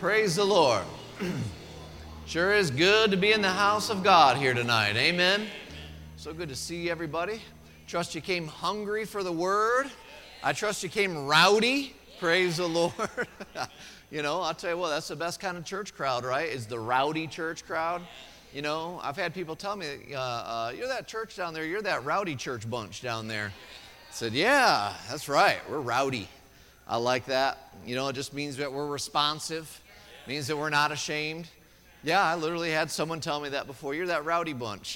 Praise the Lord. Sure is good to be in the house of God here tonight. Amen. So good to see everybody. Trust you came hungry for the word. I trust you came rowdy. Praise the Lord. You know, I'll tell you what, that's the best kind of church crowd, right? Is the rowdy church crowd. You know, I've had people tell me, you're that church down there, you're that rowdy church bunch down there. I said, yeah, that's right, we're rowdy. I like that. You know, it just means that we're responsive. Means that we're not ashamed. Yeah, I literally had someone tell me that before. You're that rowdy bunch.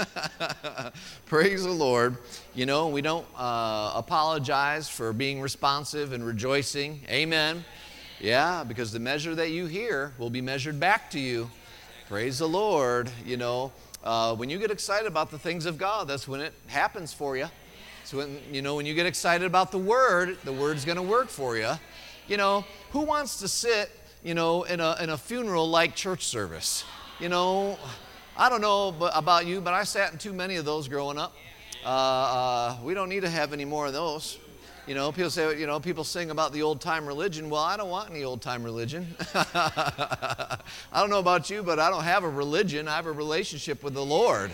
Praise the Lord. You know, we don't apologize for being responsive and rejoicing. Amen. Yeah, because the measure that you hear will be measured back to you. Praise the Lord. You know, when you get excited about the things of God, that's when it happens for you. So when, you know, when you get excited about the Word's going to work for you. You know, who wants to sit, you know, in a funeral-like church service? You know, I don't know about you, but I sat in too many of those growing up. We don't need to have any more of those. You know, people say, you know, people sing about the old-time religion. Well, I don't want any old-time religion. I don't know about you, but I don't have a religion. I have a relationship with the Lord.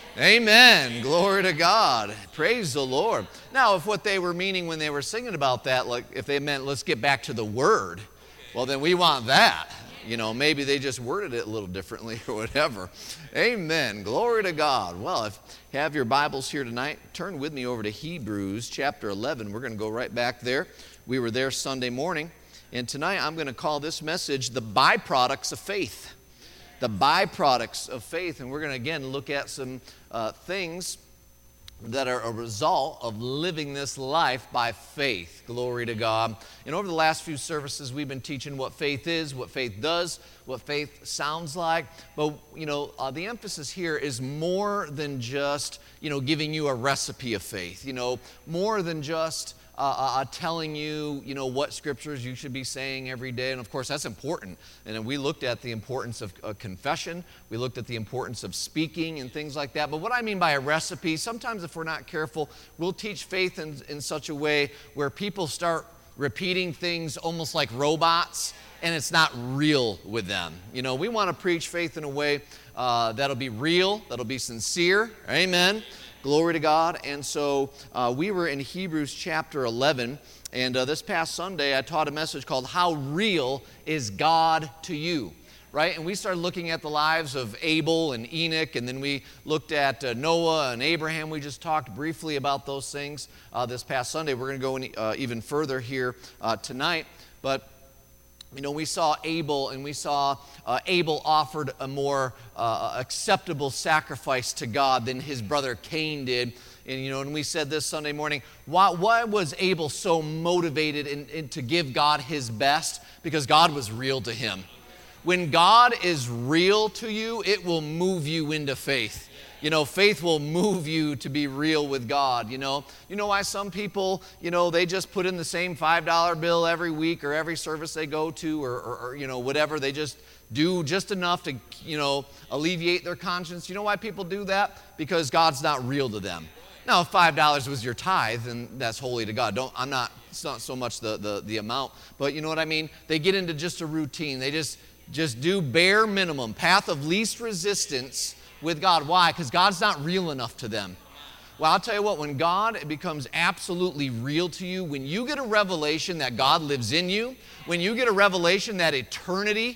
Amen. Glory to God. Praise the Lord. Now, if what they were meaning when they were singing about that, like if they meant let's get back to the Word, well, then we want that. You know, maybe they just worded it a little differently or whatever. Amen. Glory to God. Well, if you have your Bibles here tonight, turn with me over to Hebrews chapter 11. We're going to go right back there. We were there Sunday morning. And tonight I'm going to call this message the byproducts of faith. The byproducts of faith. And we're going to again look at some things that are a result of living this life by faith. Glory to God. And over the last few services, we've been teaching what faith is, what faith does, what faith sounds like. But, you know, the emphasis here is more than just, you know, giving you a recipe of faith. You know, more than just telling you, you know, what scriptures you should be saying every day. And of course, that's important. And then we looked at the importance of confession. We looked at the importance of speaking and things like that. But what I mean by a recipe, sometimes if we're not careful, we'll teach faith in such a way where people start repeating things almost like robots, and it's not real with them. You know, we want to preach faith in a way that'll be real, that'll be sincere. Amen. Glory to God. And so we were in Hebrews chapter 11, and this past Sunday I taught a message called How Real is God to You? Right? And we started looking at the lives of Abel and Enoch, and then we looked at Noah and Abraham. We just talked briefly about those things this past Sunday. We're going to go even further here tonight. But you know, we saw Abel, and we saw Abel offered a more acceptable sacrifice to God than his brother Cain did. And, you know, and we said this Sunday morning, why was Abel so motivated in to give God his best? Because God was real to him. When God is real to you, it will move you into faith. You know, faith will move you to be real with God, you know. You know why some people, you know, they just put in the same $5 bill every week or every service they go to or you know, whatever. They just do just enough to, you know, alleviate their conscience. You know why people do that? Because God's not real to them. Now, if $5 was your tithe, then that's holy to God. It's not so much the amount, but you know what I mean? They get into just a routine. They just do bare minimum, path of least resistance with God. Why? Because God's not real enough to them. Well, I'll tell you what, when God becomes absolutely real to you, when you get a revelation that God lives in you, when you get a revelation that eternity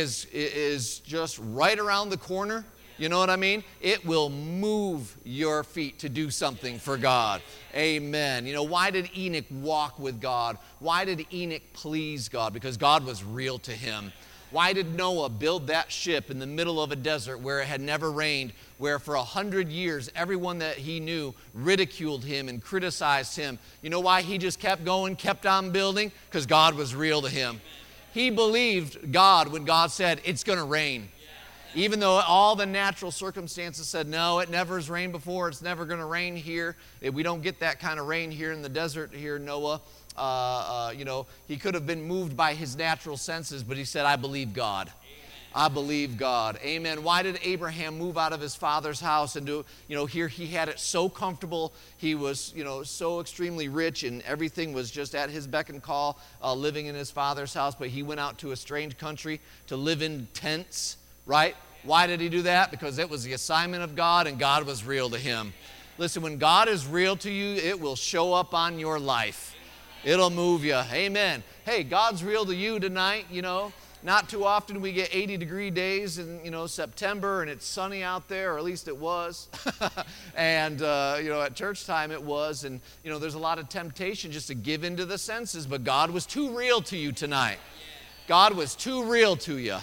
is just right around the corner, you know what I mean? It will move your feet to do something for God. Amen. You know, why did Enoch walk with God? Why did Enoch please God? Because God was real to him. Why did Noah build that ship in the middle of a desert where it had never rained, where for 100 years everyone that he knew ridiculed him and criticized him? You know why he just kept going, kept on building? Because God was real to him. He believed God when God said, it's going to rain. Even though all the natural circumstances said, no, it never has rained before, it's never going to rain here. We don't get that kind of rain here in the desert here, Noah. You know, he could have been moved by his natural senses, but he said, I believe God. I believe God. Amen. Why did Abraham move out of his father's house and do, here he had it so comfortable. He was, so extremely rich and everything was just at his beck and call, living in his father's house. But he went out to a strange country to live in tents, right? Why did he do that? Because it was the assignment of God and God was real to him. Listen, when God is real to you, it will show up on your life. It'll move you. Amen. Hey, God's real to you tonight, Not too often we get 80-degree days in, September and it's sunny out there, or at least it was. And, at church time it was. And, there's a lot of temptation just to give into the senses. But God was too real to you tonight. God was too real to you.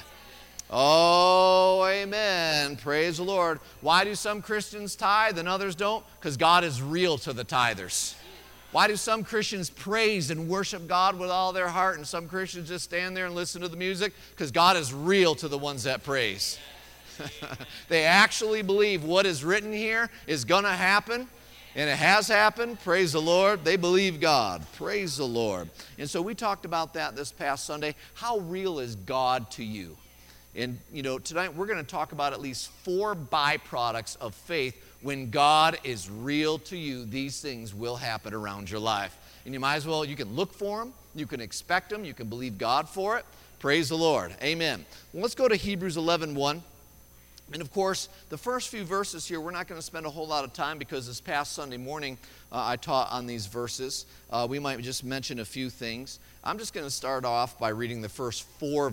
Oh, amen. Praise the Lord. Why do some Christians tithe and others don't? Because God is real to the tithers. Why do some Christians praise and worship God with all their heart and some Christians just stand there and listen to the music? Because God is real to the ones that praise. They actually believe what is written here is going to happen, and it has happened. Praise the Lord. They believe God. Praise the Lord. And so we talked about that this past Sunday. How real is God to you? And, tonight we're going to talk about at least 4 byproducts of faith. When God is real to you, these things will happen around your life. And you might as well, you can look for them, you can expect them, you can believe God for it. Praise the Lord. Amen. Well, let's go to Hebrews 11:1. And of course, the first few verses here, we're not going to spend a whole lot of time because this past Sunday morning I taught on these verses. We might just mention a few things. I'm just going to start off by reading the first 4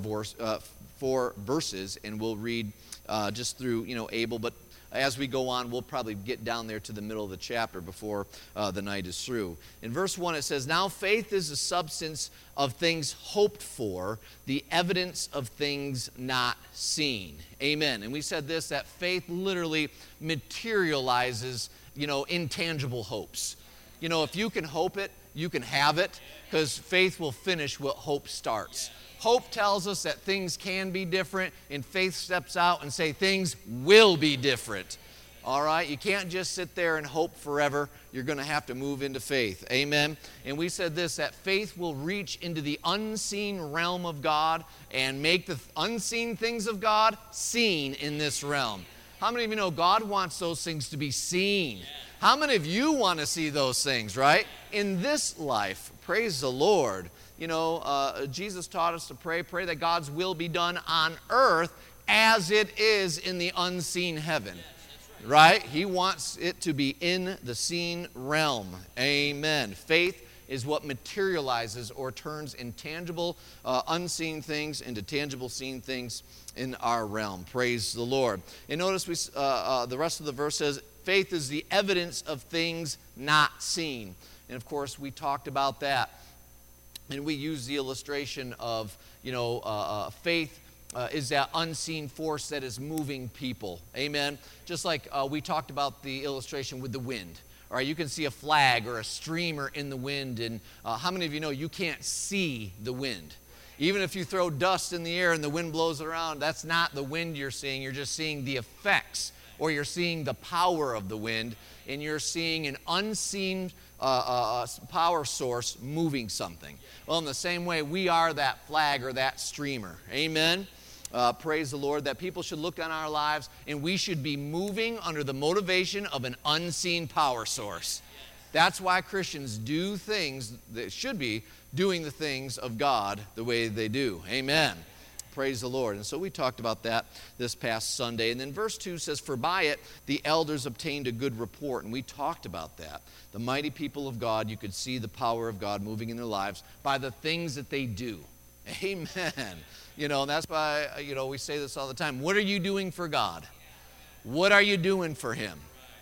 verses, and we'll read just through, Abel. But as we go on, we'll probably get down there to the middle of the chapter before the night is through. In verse 1 it says, "Now faith is the substance of things hoped for, the evidence of things not seen." Amen. And we said this, that faith literally materializes, intangible hopes. If you can hope it, you can have it, because faith will finish what hope starts. Hope tells us that things can be different, and faith steps out and say things will be different. All right? You can't just sit there and hope forever. You're going to have to move into faith. Amen? And we said this, that faith will reach into the unseen realm of God and make the unseen things of God seen in this realm. How many of you know God wants those things to be seen? How many of you want to see those things, right? In this life, praise the Lord. Jesus taught us to pray that God's will be done on earth as it is in the unseen heaven. Right? He wants it to be in the seen realm. Amen. Faith is what materializes or turns intangible, unseen things into tangible, seen things in our realm. Praise the Lord. And notice the rest of the verse says, faith is the evidence of things not seen. And of course, we talked about that. And we use the illustration of, faith is that unseen force that is moving people. Amen? Just like we talked about the illustration with the wind. All right, you can see a flag or a streamer in the wind. And how many of you know you can't see the wind? Even if you throw dust in the air and the wind blows it around, that's not the wind you're seeing. You're just seeing the effects, or you're seeing the power of the wind, and you're seeing an unseen power source moving something. Well, in the same way, we are that flag or that streamer. Amen? Praise the Lord, that people should look on our lives and we should be moving under the motivation of an unseen power source. That's why Christians do things that should be doing the things of God the way they do. Amen. Praise the Lord. And so we talked about that this past Sunday. And then verse 2 says, "For by it the elders obtained a good report." And we talked about that. The mighty people of God, you could see the power of God moving in their lives by the things that they do. Amen. And that's why, we say this all the time. What are you doing for God? What are you doing for Him?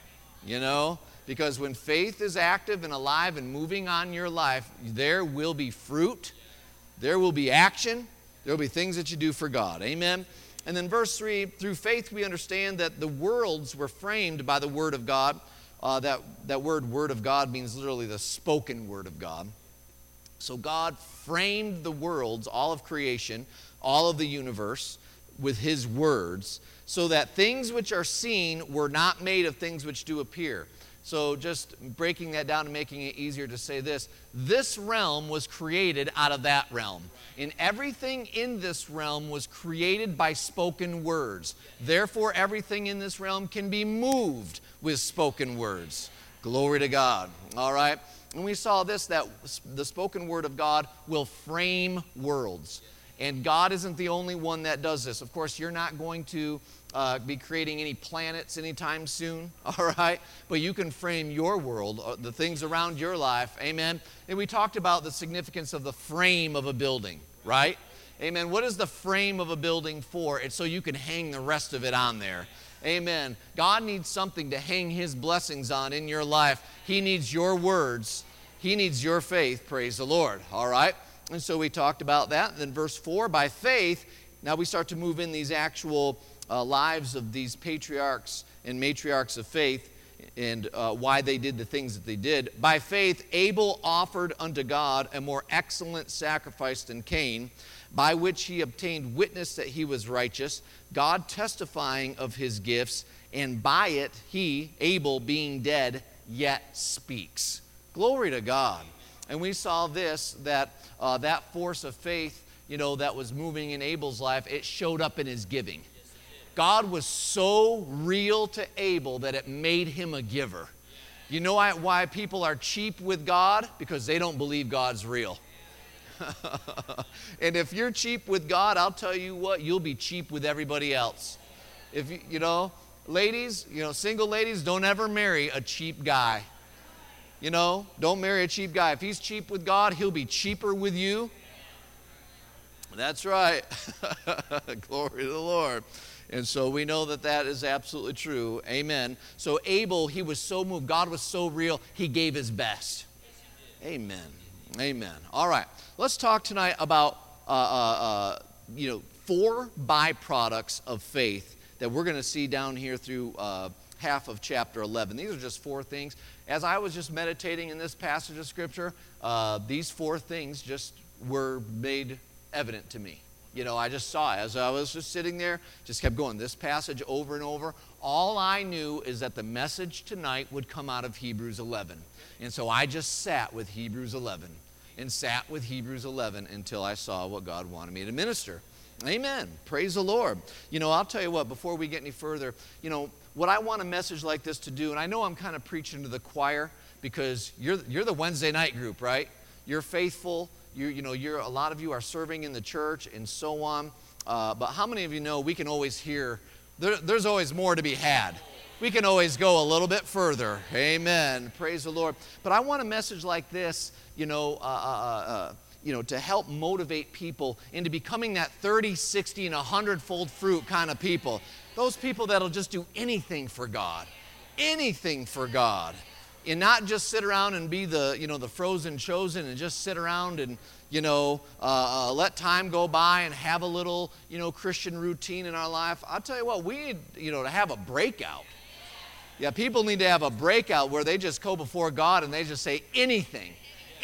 Because when faith is active and alive and moving on your life, there will be fruit, there will be action, there will be things that you do for God. Amen? And then verse 3, through faith we understand that the worlds were framed by the Word of God. That word of God means literally the spoken Word of God. So God framed the worlds, all of creation, all of the universe, with His words, so that things which are seen were not made of things which do appear. So just breaking that down and making it easier to say this realm was created out of that realm. And everything in this realm was created by spoken words. Therefore, everything in this realm can be moved with spoken words. Glory to God. All right? And we saw this, that the spoken word of God will frame worlds. And God isn't the only one that does this. Of course, you're not going to be creating any planets anytime soon, all right? But you can frame your world, the things around your life, amen? And we talked about the significance of the frame of a building, right? Amen. What is the frame of a building for? It's so you can hang the rest of it on there. Amen. God needs something to hang His blessings on in your life. He needs your words. He needs your faith, praise the Lord, all right? And so we talked about that. And then verse 4, by faith, now we start to move in these actual lives of these patriarchs and matriarchs of faith and why they did the things that they did. By faith, Abel offered unto God a more excellent sacrifice than Cain, by which he obtained witness that he was righteous, God testifying of his gifts, and by it he, Abel, being dead, yet speaks. Glory to God. And we saw this, that that force of faith, that was moving in Abel's life, it showed up in his giving. God was so real to Abel that it made him a giver. You know why people are cheap with God? Because they don't believe God's real. And if you're cheap with God, I'll tell you what, you'll be cheap with everybody else. If ladies, single ladies, don't ever marry a cheap guy. Don't marry a cheap guy. If he's cheap with God, he'll be cheaper with you. That's right. Glory to the Lord. And so we know that that is absolutely true. Amen. So Abel, he was so moved. God was so real, he gave his best. Amen. Amen. All right. Let's talk tonight about, 4 byproducts of faith that we're going to see down here through half of chapter 11. These are just 4 things. As I was just meditating in this passage of Scripture, these 4 things just were made evident to me. I just saw it. As I was just sitting there, just kept going. This passage over and over. All I knew is that the message tonight would come out of Hebrews 11. And so I just sat with Hebrews 11 and sat with Hebrews 11 until I saw what God wanted me to minister. Amen. Praise the Lord. I'll tell you what, before we get any further, what I want a message like this to do, and I know I'm kind of preaching to the choir because you're the Wednesday night group, right? You're faithful. A lot of you are serving in the church and so on. But how many of you know we can always hear, there's always more to be had. We can always go a little bit further. Amen. Praise the Lord. But I want a message like this, to help motivate people into becoming that 30, 60, and 100-fold fruit kind of people. Those people that'll just do anything for God. Anything for God. And not just sit around and be the frozen chosen and just sit around and, let time go by and have a little, Christian routine in our life. I'll tell you what, we need, to have a breakout. Yeah, people need to have a breakout where they just go before God and they just say anything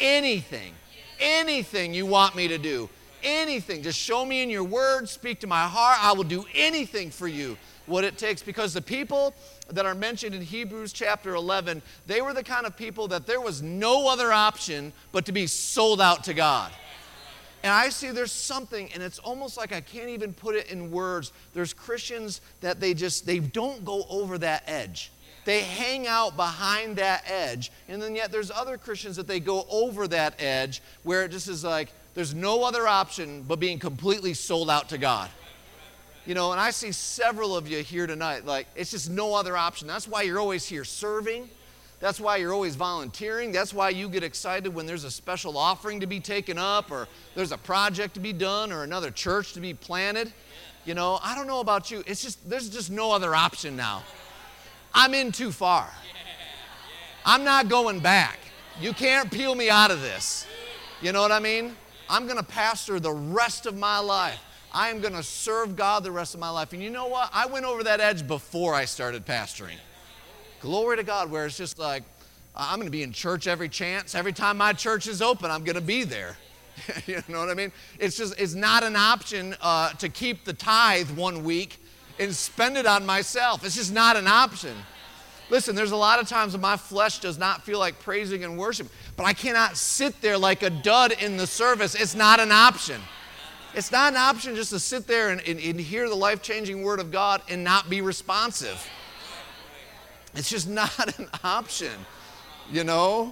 you want me to do. Anything. Just show me in your word, speak to my heart. I will do anything for you, what it takes. Because the people that are mentioned in Hebrews chapter 11, they were the kind of people that there was no other option but to be sold out to God. And I see there's something, and it's almost like I can't even put it in words. There's Christians that they don't go over that edge. They hang out behind that edge, and then yet there's other Christians that they go over that edge where it just is like there's no other option but being completely sold out to God. And I see several of you here tonight, like it's just no other option. That's why you're always here serving. That's why you're always volunteering. That's why you get excited when there's a special offering to be taken up or there's a project to be done or another church to be planted. I don't know about you. There's just no other option now. I'm in too far. I'm not going back. You can't peel me out of this. You know what I mean? I'm going to pastor the rest of my life. I am going to serve God the rest of my life. And you know what? I went over that edge before I started pastoring. Glory to God, where it's just like, I'm going to be in church every chance. Every time my church is open, I'm going to be there. You know what I mean? It's not an option to keep the tithe one week and spend it on myself. It's just not an option. Listen, there's a lot of times when my flesh does not feel like praising and worship, but I cannot sit there like a dud in the service. It's not an option. It's not an option just to sit there and hear the life-changing word of God and not be responsive. It's just not an option, going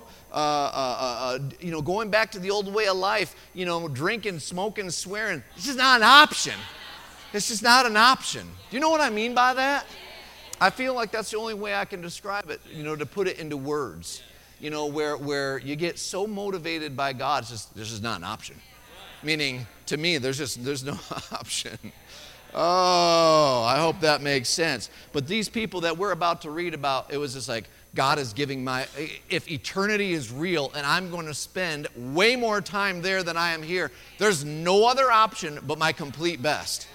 back to the old way of life, drinking, smoking, swearing. It's just not an option. It's just not an option. Do you know what I mean by that? I feel like that's the only way I can describe it, to put it into words, where you get so motivated by God, this is not an option. Meaning, to me, there's no option. Oh, I hope that makes sense. But these people that we're about to read about, it was just like, God is giving if eternity is real and I'm going to spend way more time there than I am here, there's no other option but my complete best.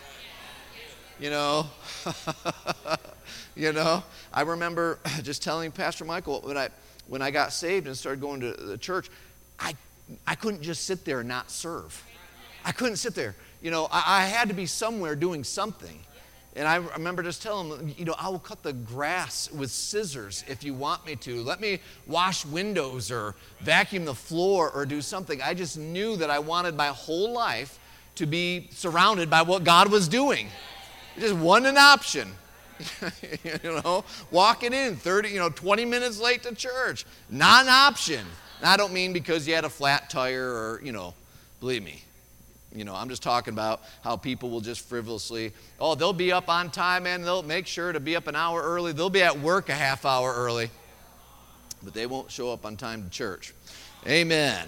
I remember just telling Pastor Michael when I got saved and started going to the church, I couldn't just sit there and not serve. I couldn't sit there. I had to be somewhere doing something. And I remember just telling them, I will cut the grass with scissors if you want me to. Let me wash windows or vacuum the floor or do something. I just knew that I wanted my whole life to be surrounded by what God was doing. It just wasn't an option. Walking in 20 minutes late to church, not an option. And I don't mean because you had a flat tire or, believe me. I'm just talking about how people will just frivolously, they'll be up on time and they'll make sure to be up an hour early. They'll be at work a half hour early, but they won't show up on time to church. Amen.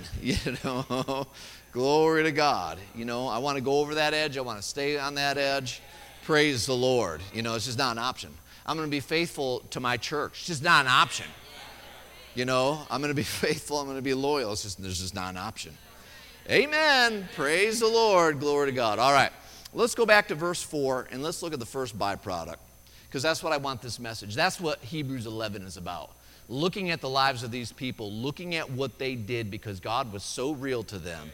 Glory to God. I want to go over that edge. I want to stay on that edge. Praise the Lord. It's just not an option. I'm going to be faithful to my church. It's just not an option. I'm going to be faithful. I'm going to be loyal. There's just not an option. Amen. Praise the Lord. Glory to God. All right. Let's go back to verse 4 and let's look at the first byproduct, because that's what I want this message. That's what Hebrews 11 is about. Looking at the lives of these people, looking at what they did because God was so real to them.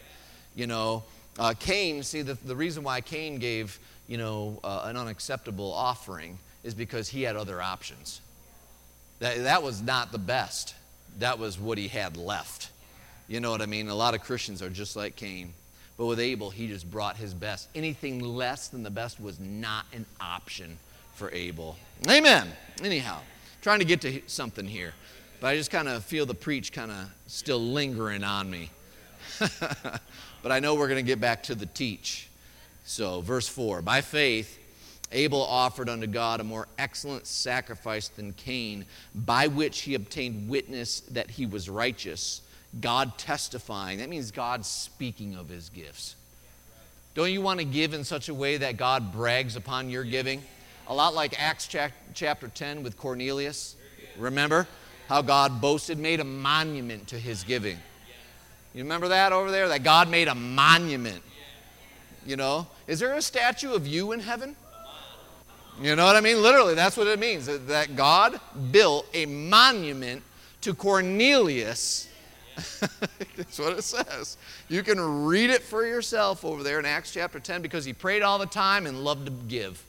Cain, see, the reason why Cain gave, an unacceptable offering is because he had other options. That was not the best. That was what he had left. You know what I mean? A lot of Christians are just like Cain. But with Abel, he just brought his best. Anything less than the best was not an option for Abel. Amen. Anyhow, trying to get to something here. But I just kind of feel the preach kind of still lingering on me. But I know we're going to get back to the teach. So, verse 4. By faith, Abel offered unto God a more excellent sacrifice than Cain, by which he obtained witness that he was righteous, God testifying. That means God speaking of his gifts. Don't you want to give in such a way that God brags upon your giving? A lot like Acts chapter 10 with Cornelius. Remember how God boasted, made a monument to his giving. You remember that over there? That God made a monument. Is there a statue of you in heaven? You know what I mean? Literally, that's what it means. That God built a monument to Cornelius. That's what it says. You can read it for yourself over there in Acts chapter 10, because he prayed all the time and loved to give.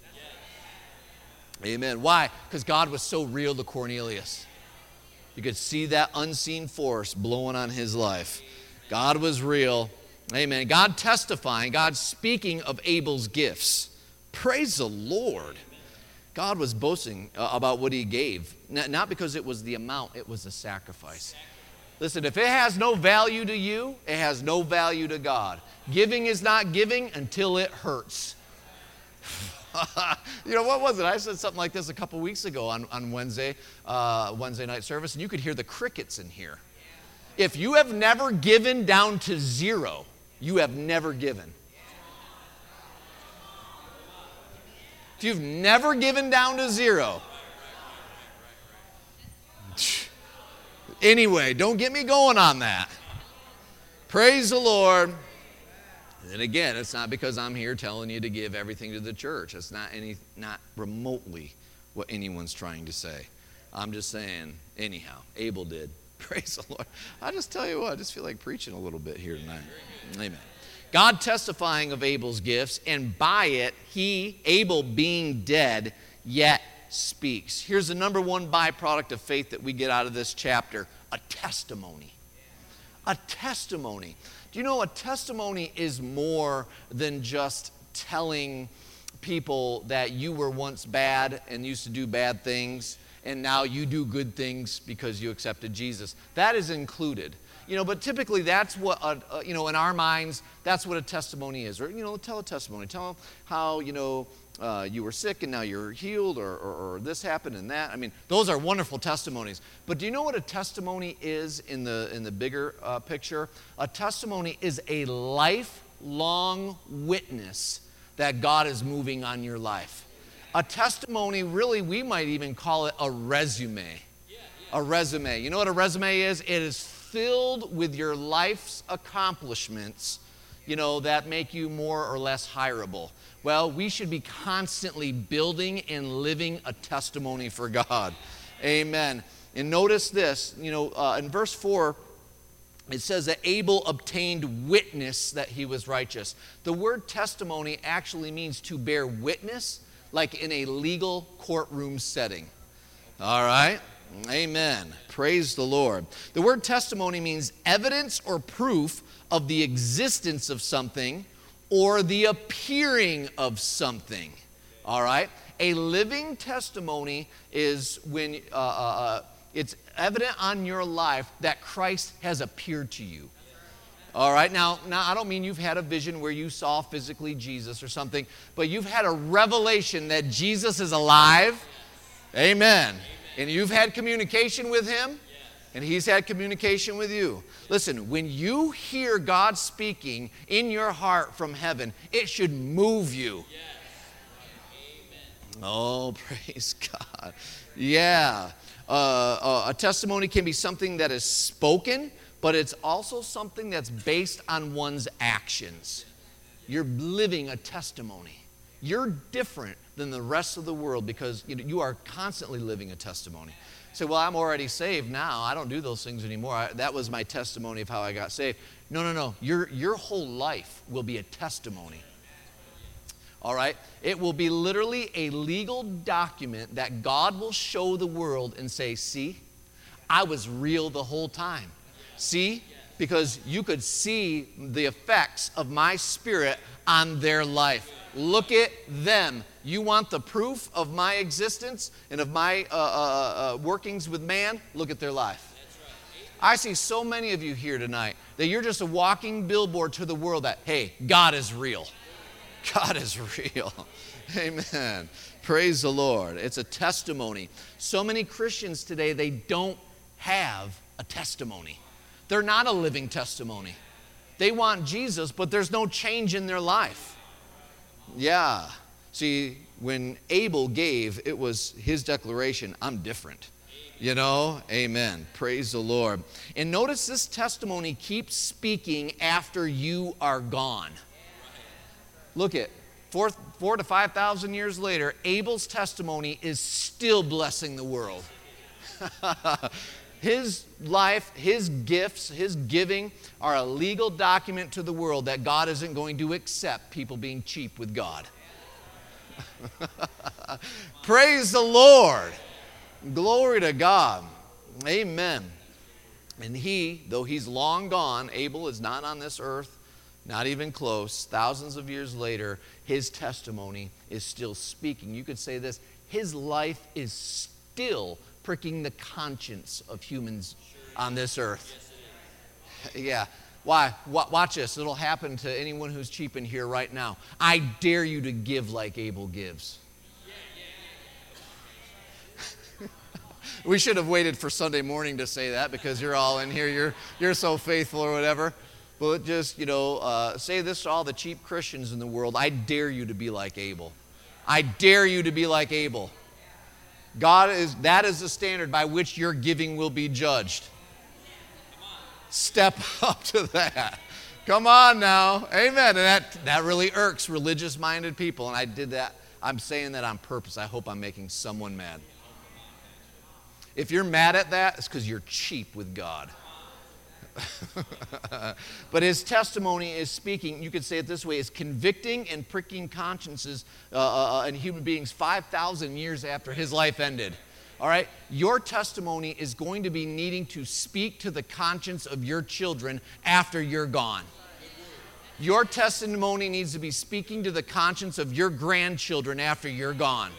Amen. Why? Because God was so real to Cornelius. You could see that unseen force blowing on his life. God was real. Amen. God testifying, God speaking of Abel's gifts. Praise the Lord. God was boasting about what he gave. Not because it was the amount, it was the sacrifice. Listen, if it has no value to you, it has no value to God. Giving is not giving until it hurts. What was it? I said something like this a couple weeks ago on Wednesday night service, and you could hear the crickets in here. If you have never given down to zero, you have never given. If you've never given down to zero, anyway, don't get me going on that. Praise the Lord. And again, it's not because I'm here telling you to give everything to the church. It's not remotely what anyone's trying to say. I'm just saying, anyhow, Abel did. Praise the Lord. I just tell you what, I just feel like preaching a little bit here tonight. Amen. God testifying of Abel's gifts, and by it, Abel being dead, yet speaks. Here's the number one byproduct of faith that we get out of this chapter: a testimony. A testimony. Do you know a testimony is more than just telling people that you were once bad and used to do bad things and now you do good things because you accepted Jesus? That is included. But typically that's what, in our minds, that's what a testimony is. Or, tell a testimony. Tell how, you were sick and now you're healed, or this happened and that. I mean, those are wonderful testimonies. But do you know what a testimony is in the bigger picture? A testimony is a lifelong witness that God is moving on your life. A testimony, really, we might even call it a resume. A resume. You know what a resume is? It is filled with your life's accomplishments, that make you more or less hireable. Well, we should be constantly building and living a testimony for God. Amen. And notice this, in verse 4, it says that Abel obtained witness that he was righteous. The word testimony actually means to bear witness, like in a legal courtroom setting. All right? Amen. Praise the Lord. The word testimony means evidence or proof of the existence of something or the appearing of something. All right? A living testimony is when it's evident on your life that Christ has appeared to you. All right? Now, I don't mean you've had a vision where you saw physically Jesus or something, but you've had a revelation that Jesus is alive. Amen. And you've had communication with him, and he's had communication with you. Listen, when you hear God speaking in your heart from heaven, it should move you. Oh, praise God. Yeah. A testimony can be something that is spoken, but it's also something that's based on one's actions. You're living a testimony. You're different than the rest of the world because you are constantly living a testimony. Say, well, I'm already saved now. I don't do those things anymore. That was my testimony of how I got saved. No. Your whole life will be a testimony. All right? It will be literally a legal document that God will show the world and say, see, I was real the whole time. See? Because you could see the effects of my Spirit on their life. Look at them. You want the proof of my existence and of my workings with man? Look at their life. I see so many of you here tonight that you're just a walking billboard to the world that, hey, God is real. God is real. Amen. Praise the Lord. It's a testimony. So many Christians today, they don't have a testimony. They're not a living testimony. They want Jesus, but there's no change in their life. Yeah. See, when Abel gave, it was his declaration, I'm different. Amen. Praise the Lord. And notice this testimony keeps speaking after you are gone. Look at 4 to 5,000 years later, Abel's testimony is still blessing the world. His life, his gifts, his giving are a legal document to the world that God isn't going to accept people being cheap with God. Praise the Lord. Glory to God. Amen. And he, though he's long gone, Abel is not on this earth, not even close. Thousands of years later, his testimony is still speaking. You could say this, his life is still pricking the conscience of humans on this earth. Yeah. Why? Watch this. It'll happen to anyone who's cheap in here right now. I dare you to give like Abel gives. We should have waited for Sunday morning to say that because you're all in here. You're so faithful or whatever. But just, say this to all the cheap Christians in the world. I dare you to be like Abel. I dare you to be like Abel. That is the standard by which your giving will be judged. Step up to that. Come on now. Amen. And that really irks religious-minded people. And I did that. I'm saying that on purpose. I hope I'm making someone mad. If you're mad at that, it's because you're cheap with God. But his testimony is speaking, you could say it this way, is convicting and pricking consciences in human beings 5,000 years after his life ended. All right? Your testimony is going to be needing to speak to the conscience of your children after you're gone. Your testimony needs to be speaking to the conscience of your grandchildren after you're gone.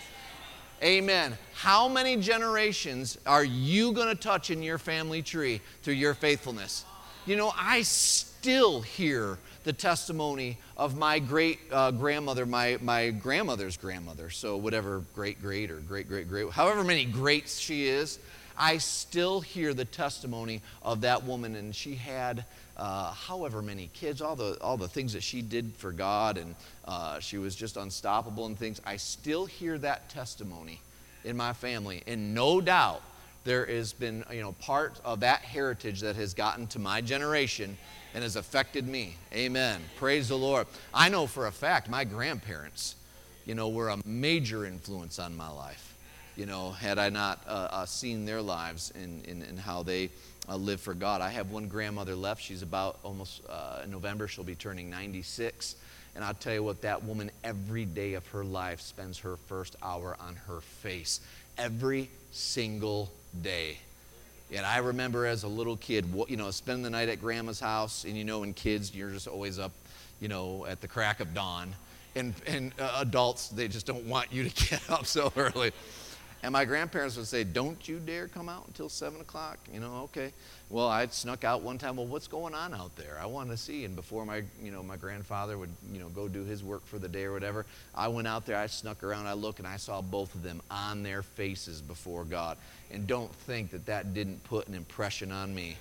Amen. How many generations are you going to touch in your family tree through your faithfulness? You know, I still hear the testimony of my great grandmother, my grandmother's grandmother. So whatever great or great, however many greats she is, I still hear the testimony of that woman. And she had however many kids, all the things that she did for God, and she was just unstoppable and things. I still hear that testimony in my family, and no doubt there has been, part of that heritage that has gotten to my generation and has affected me. Amen. Praise the Lord. I know for a fact my grandparents, were a major influence on my life. Had I not seen their lives in how they live for God. I have one grandmother left. She's about almost in November. She'll be turning 96. And I'll tell you what, that woman every day of her life spends her first hour on her face. Every single day. And I remember as a little kid, spending the night at grandma's house. And and kids, you're just always up, at the crack of dawn. And adults, they just don't want you to get up so early. And my grandparents would say, don't you dare come out until 7 o'clock. Okay. Well, I snuck out one time. Well, what's going on out there? I want to see. And before my grandfather would, go do his work for the day or whatever, I went out there, I snuck around, I looked, and I saw both of them on their faces before God. And don't think that didn't put an impression on me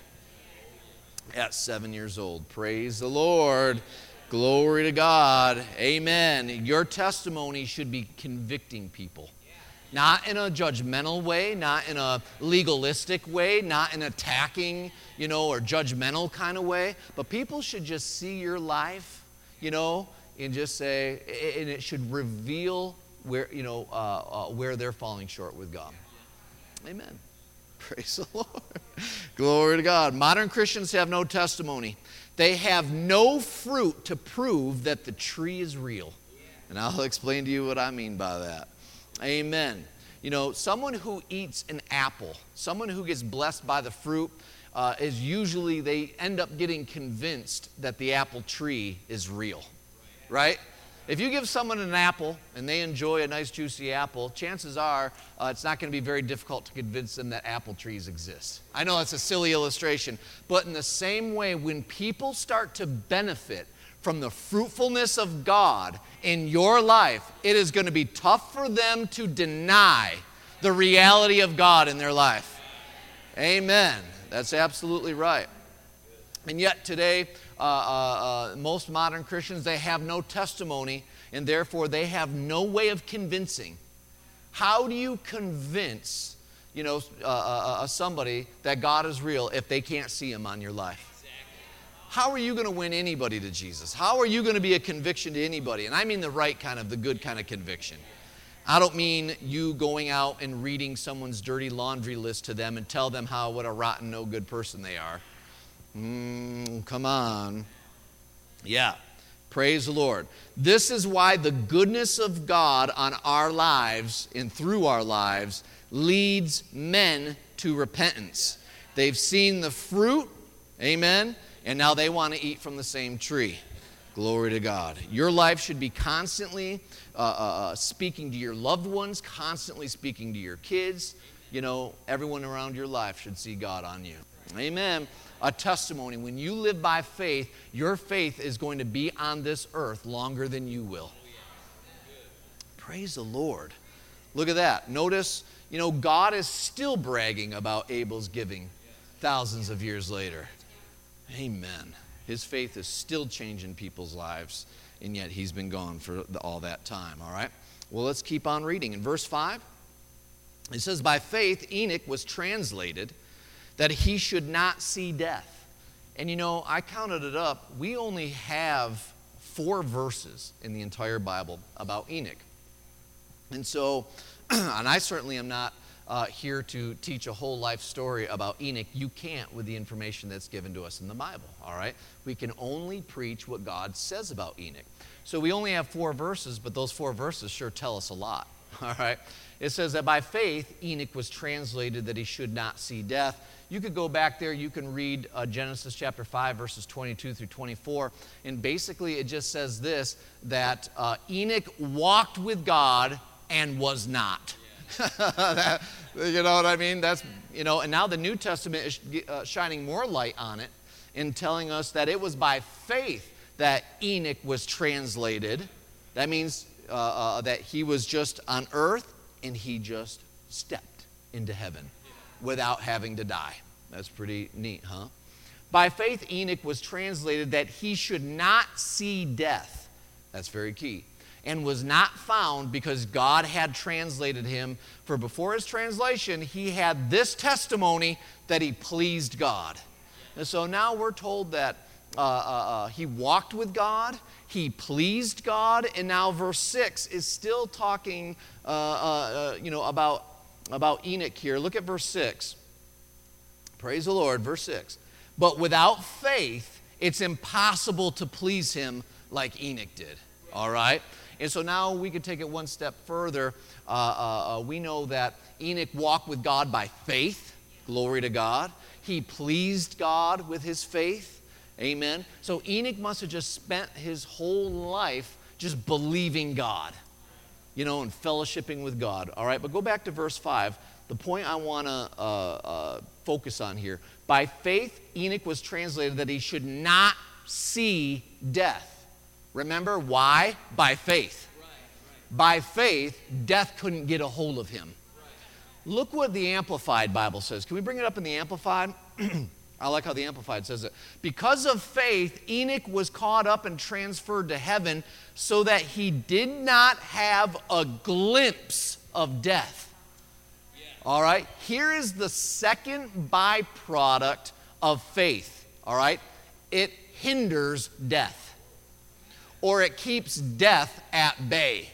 at 7 years old. Praise the Lord. Glory to God. Amen. Your testimony should be convicting people. Not in a judgmental way, not in a legalistic way, not in attacking, or judgmental kind of way. But people should just see your life, and just say, and it should reveal where they're falling short with God. Amen. Praise the Lord. Glory to God. Modern Christians have no testimony. They have no fruit to prove that the tree is real. And I'll explain to you what I mean by that. Amen. Someone who eats an apple, someone who gets blessed by the fruit, is usually they end up getting convinced that the apple tree is real, right? If you give someone an apple and they enjoy a nice juicy apple, chances are it's not going to be very difficult to convince them that apple trees exist. I know that's a silly illustration, but in the same way, when people start to benefit from the fruitfulness of God in your life, it is going to be tough for them to deny the reality of God in their life. Amen. That's absolutely right. And yet today, most modern Christians, they have no testimony, and therefore they have no way of convincing. How do you convince, somebody that God is real if they can't see Him on your life? How are you going to win anybody to Jesus? How are you going to be a conviction to anybody? And I mean the good kind of conviction. I don't mean you going out and reading someone's dirty laundry list to them and tell them what a rotten, no good person they are. Come on. Yeah. Praise the Lord. This is why the goodness of God on our lives and through our lives leads men to repentance. They've seen the fruit. Amen. And now they want to eat from the same tree. Glory to God. Your life should be constantly speaking to your loved ones, constantly speaking to your kids. Everyone around your life should see God on you. Amen. A testimony. When you live by faith, your faith is going to be on this earth longer than you will. Praise the Lord. Look at that. Notice, God is still bragging about Abel's giving thousands of years later. Amen. His faith is still changing people's lives, and yet he's been gone for all that time, all right? Well, let's keep on reading. In verse 5, it says, by faith Enoch was translated that he should not see death. And I counted it up. We only have 4 verses in the entire Bible about Enoch. And so, and I certainly am not here to teach a whole life story about Enoch. You can't with the information that's given to us in the Bible, all right? We can only preach what God says about Enoch. So we only have 4 verses, but those 4 verses sure tell us a lot, all right? It says that by faith, Enoch was translated that he should not see death. You could go back there, you can read Genesis chapter 5, verses 22 through 24, and basically it just says this, that Enoch walked with God and was not. You know what I mean? That's, and now the New Testament is shining more light on it and telling us that it was by faith that Enoch was translated. That means that he was just on earth and he just stepped into heaven without having to die. That's pretty neat, huh? By faith, Enoch was translated that he should not see death. That's very key. And was not found because God had translated him. For before his translation, he had this testimony that he pleased God. And so now we're told that he walked with God, he pleased God, and now verse 6 is still talking about Enoch here. Look at verse 6. Praise the Lord, verse 6. But without faith, it's impossible to please him like Enoch did. All right? And so now we could take it one step further. We know that Enoch walked with God by faith. Glory to God. He pleased God with his faith. Amen. So Enoch must have just spent his whole life just believing God, and fellowshipping with God. All right, but go back to verse 5. The point I want to focus on here. By faith, Enoch was translated that he should not see death. Remember, why? By faith. By faith, death couldn't get a hold of him. Look what the Amplified Bible says. Can we bring it up in the Amplified? I like how the Amplified says it. Because of faith, Enoch was caught up and transferred to heaven so that he did not have a glimpse of death. All right? Here is the second byproduct of faith. All right? It hinders death. Or it keeps death at bay.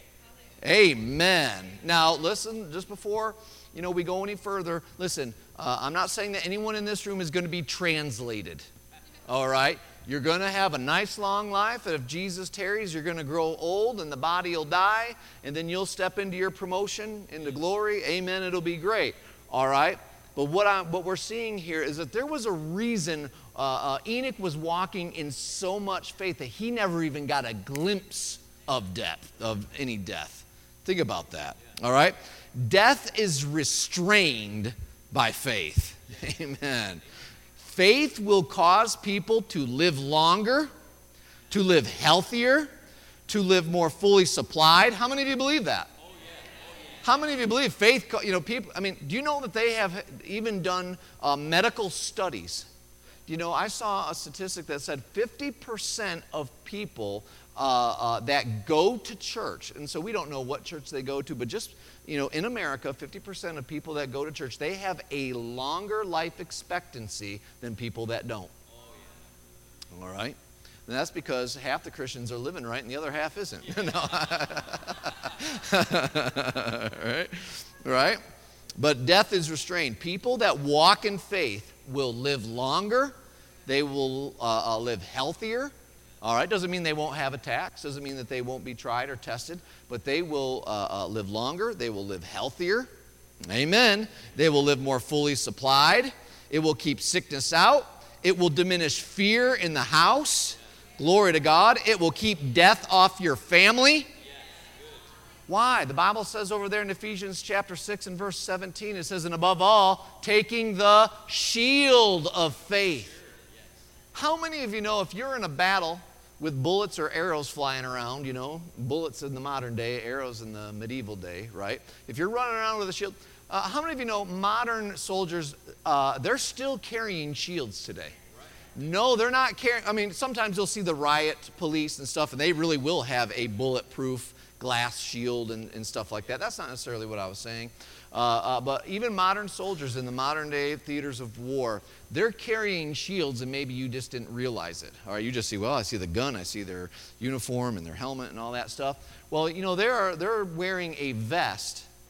Amen. Now, listen, just before we go any further, listen, I'm not saying that anyone in this room is going to be translated. All right? You're going to have a nice long life, and if Jesus tarries, you're going to grow old, and the body will die, and then you'll step into your promotion, into glory. Amen. It'll be great. All right? But what we're seeing here is that there was a reason Enoch was walking in so much faith that he never even got a glimpse of death, of any death. Think about that. All right? Death is restrained by faith. Amen. Faith will cause people to live longer, to live healthier, to live more fully supplied. How many of you believe that? How many of you believe faith, people, do you know that they have even done medical studies? I saw a statistic that said 50% of people that go to church, and so we don't know what church they go to, but just, in America, 50% of people that go to church, they have a longer life expectancy than people that don't. All right? And that's because half the Christians are living right and the other half isn't. Right? But death is restrained. People that walk in faith will live longer. They will live healthier. All right? Doesn't mean they won't have attacks. Doesn't mean that they won't be tried or tested. But they will live longer. They will live healthier. Amen. They will live more fully supplied. It will keep sickness out. It will diminish fear in the house. Glory to God. It will keep death off your family. Why? The Bible says over there in Ephesians chapter 6 and verse 17, it says, and above all, taking the shield of faith. How many of you know if you're in a battle with bullets or arrows flying around, bullets in the modern day, arrows in the medieval day, right? If you're running around with a shield, how many of you know modern soldiers, they're still carrying shields today? No, they're not carrying. Sometimes you'll see the riot police and stuff, and they really will have a bulletproof glass shield and stuff like that. That's not necessarily what I was saying. But even modern soldiers in the modern day theaters of war, they're carrying shields, and maybe you just didn't realize it. All right, you just see, I see the gun, I see their uniform and their helmet and all that stuff. Well, they're wearing a vest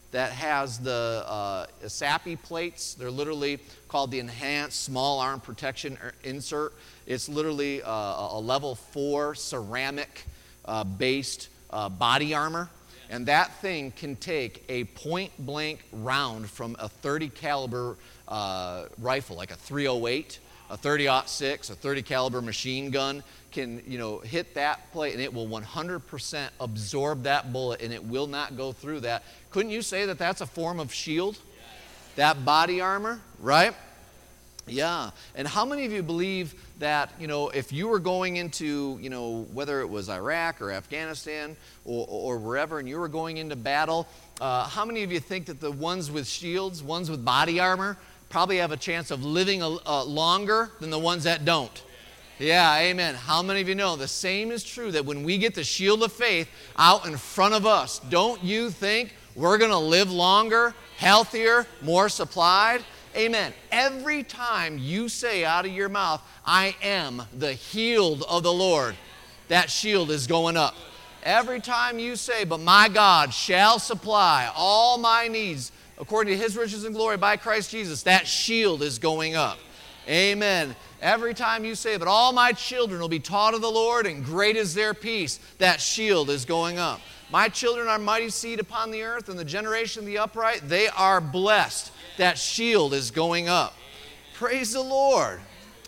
that has the SAPI plates. They're literally called the Enhanced Small Arm Protection Insert. It's literally a level 4 ceramic based body armor. And that thing can take a point-blank round from a .30 caliber rifle, like a .308, a .30-06, a .30 caliber machine gun, can hit that plate, and it will 100% absorb that bullet, and it will not go through that. Couldn't you say that that's a form of shield? That body armor, right? Yeah. And how many of you believe that, if you were going into, whether it was Iraq or Afghanistan or wherever, and you were going into battle, how many of you think that the ones with shields, ones with body armor, probably have a chance of living longer than the ones that don't? Yeah, amen. How many of you know the same is true, that when we get the shield of faith out in front of us, don't you think we're going to live longer, healthier, more supplied? Amen. Every time you say out of your mouth, I am the healed of the Lord, that shield is going up. Every time you say, but my God shall supply all my needs according to his riches and glory by Christ Jesus, that shield is going up. Amen. Every time you say, but all my children will be taught of the Lord, and great is their peace, that shield is going up. My children are mighty seed upon the earth, and the generation of the upright, they are blessed. That shield is going up. Praise the Lord.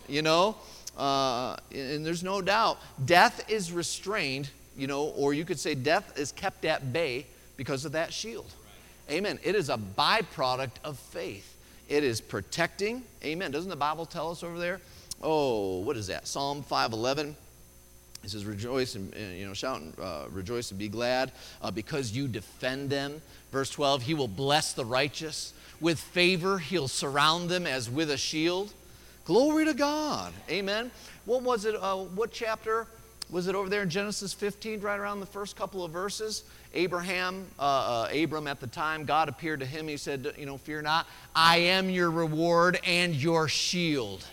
And there's no doubt, death is restrained, or you could say death is kept at bay because of that shield. Amen. It is a byproduct of faith. It is protecting. Amen. Doesn't the Bible tell us over there? Oh, what is that? Psalm 5:11. It says, rejoice and shout and rejoice and be glad because you defend them. Verse 12, he will bless the righteous. With favor, he'll surround them as with a shield. Glory to God. Amen. What was it? What chapter was it over there in Genesis 15, right around the first couple of verses? Abram at the time, God appeared to him. He said, fear not. I am your reward and your shield.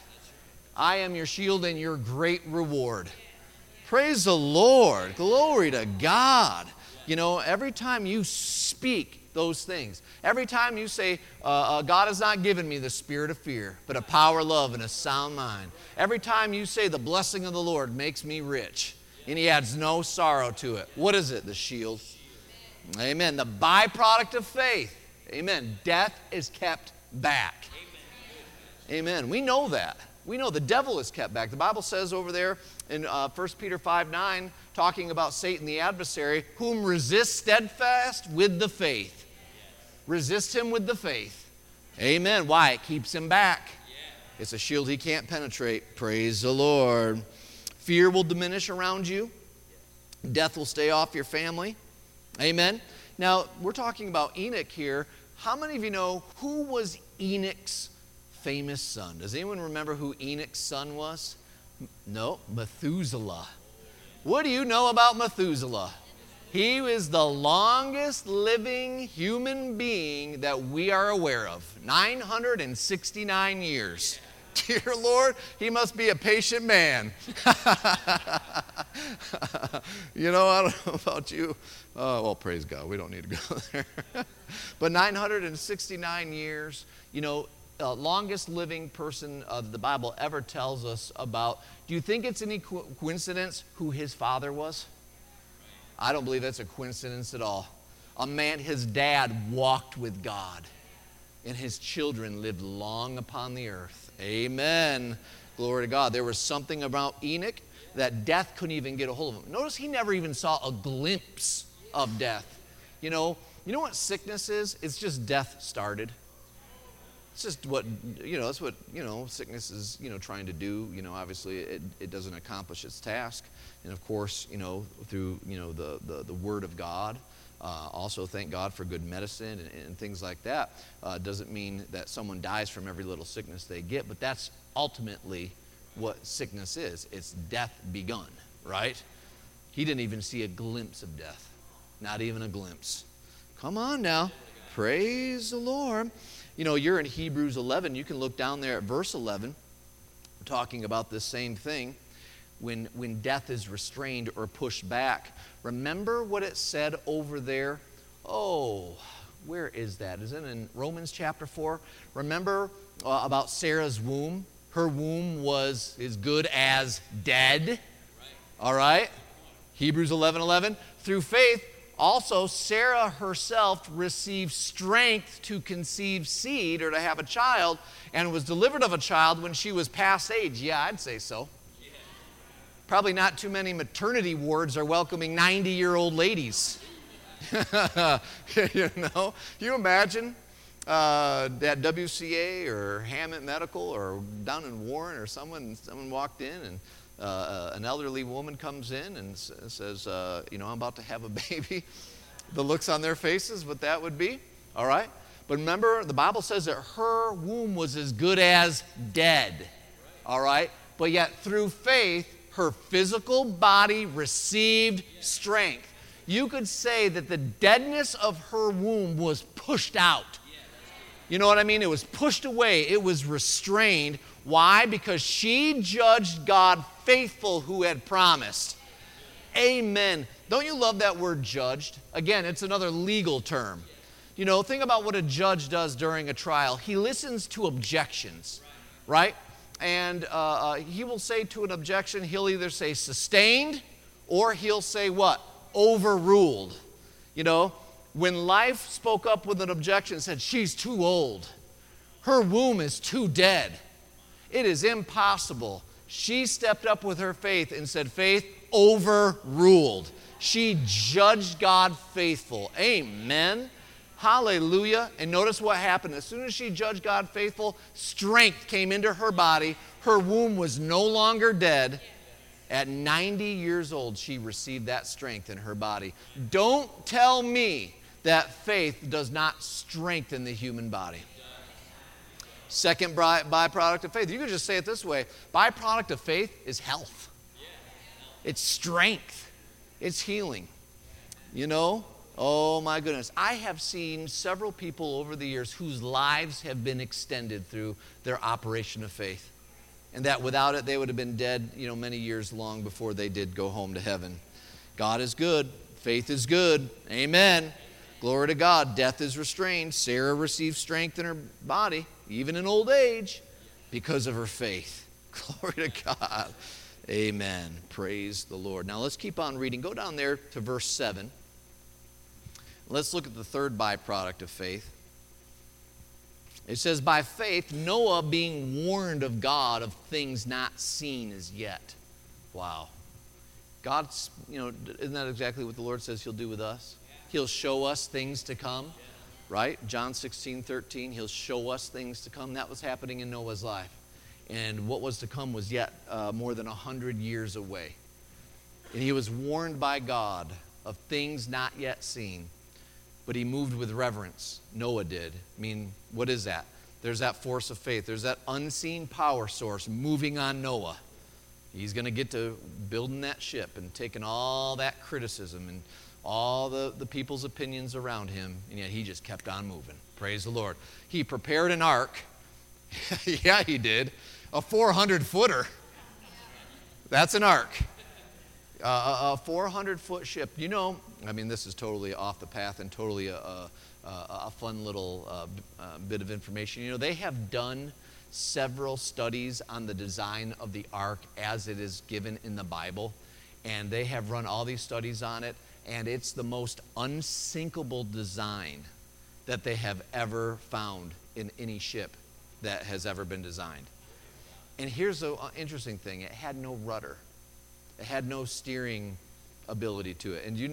I am your shield and your great reward. Praise the Lord. Glory to God. Every time you speak those things, every time you say, God has not given me the spirit of fear, but a power, love, and a sound mind. Every time you say, the blessing of the Lord makes me rich, and he adds no sorrow to it. What is it? The shield. Amen. The byproduct of faith. Amen. Death is kept back. Amen. We know that. We know the devil is kept back. The Bible says over there in 1 Peter 5:9, talking about Satan the adversary, whom resist steadfast with the faith. Resist him with the faith. Amen. Why? It keeps him back. It's a shield he can't penetrate. Praise the Lord. Fear will diminish around you. Death will stay off your family. Amen. Now, we're talking about Enoch here. How many of you know who was Enoch's famous son? Does anyone remember who Enoch's son was? No, Methuselah. What do you know about Methuselah? He was the longest living human being that we are aware of. 969 years. Dear Lord, he must be a patient man. I don't know about you. Well, praise God. We don't need to go there. But 969 years, longest living person the Bible ever tells us about. Do you think it's any coincidence who his father was? I don't believe that's a coincidence at all. A man, his dad walked with God, and his children lived long upon the earth. Amen. Glory to God. There was something about Enoch that death couldn't even get a hold of him. Notice he never even saw a glimpse of death. You know what sickness is? It's just death started. It's just what, that's what, sickness is, trying to do. Obviously it doesn't accomplish its task. And of course, through, the Word of God, also thank God for good medicine and things like that. Doesn't mean that someone dies from every little sickness they get, but that's ultimately what sickness is. It's death begun, right? He didn't even see a glimpse of death. Not even a glimpse. Come on now. Praise the Lord. You're in Hebrews 11. You can look down there at verse 11, talking about this same thing. When death is restrained or pushed back. Remember what it said over there? Oh, Where is that? Is it in Romans chapter 4? Remember about Sarah's womb? Her womb was as good as dead. All right? Hebrews 11:11. Through faith, also Sarah herself received strength to conceive seed or to have a child, and was delivered of a child when she was past age. Yeah, I'd say so. Probably not too many maternity wards are welcoming 90-year-old ladies. You know, you imagine at WCA or Hammett Medical or down in Warren or someone walked in and an elderly woman comes in and says, I'm about to have a baby. The looks on their faces, what that would be, all right? But remember, the Bible says that her womb was as good as dead, all right? But yet through faith, her physical body received strength. You could say that the deadness of her womb was pushed out. You know what I mean? It was pushed away. It was restrained. Why? Because she judged God faithful who had promised. Amen. Don't you love that word judged? Again, it's another legal term. You know, think about what a judge does during a trial. He listens to objections, right? And he will say to an objection, he'll either say sustained or he'll say what? Overruled. You know, when life spoke up with an objection and said, she's too old, her womb is too dead, it is impossible. She stepped up with her faith and said, faith overruled. She judged God faithful. Amen. Hallelujah. And notice what happened. As soon as she judged God faithful, strength came into her body. Her womb was no longer dead. At 90 years old, she received that strength in her body. Don't tell me that faith does not strengthen the human body. Second byproduct of faith. You could just say it this way. Byproduct of faith is health. It's strength. It's healing. You know? Oh my goodness. I have seen several people over the years whose lives have been extended through their operation of faith. And that without it, they would have been dead, many years long before they did go home to heaven. God is good. Faith is good. Amen. Glory to God. Death is restrained. Sarah received strength in her body, even in old age, because of her faith. Glory to God. Amen. Praise the Lord. Now let's keep on reading. Go down there to verse 7. Let's look at the third byproduct of faith. It says, by faith, Noah being warned of God of things not seen as yet. Wow. God's, isn't that exactly what the Lord says He'll do with us? He'll show us things to come, right? John 16:13, He'll show us things to come. That was happening in Noah's life. And what was to come was yet more than 100 years away. And he was warned by God of things not yet seen. But he moved with reverence. Noah did. I mean, what is that? There's that force of faith. There's that unseen power source moving on Noah. He's going to get to building that ship and taking all that criticism and all the people's opinions around him, and yet he just kept on moving. Praise the Lord. He prepared an ark. Yeah, he did. A 400-footer. That's an ark. A 400-foot ship. This is totally off the path and totally a fun little bit of information. They have done several studies on the design of the ark as it is given in the Bible, and they have run all these studies on it, and it's the most unsinkable design that they have ever found in any ship that has ever been designed. And here's the interesting thing. It had no rudder. It had no steering ability to it. And you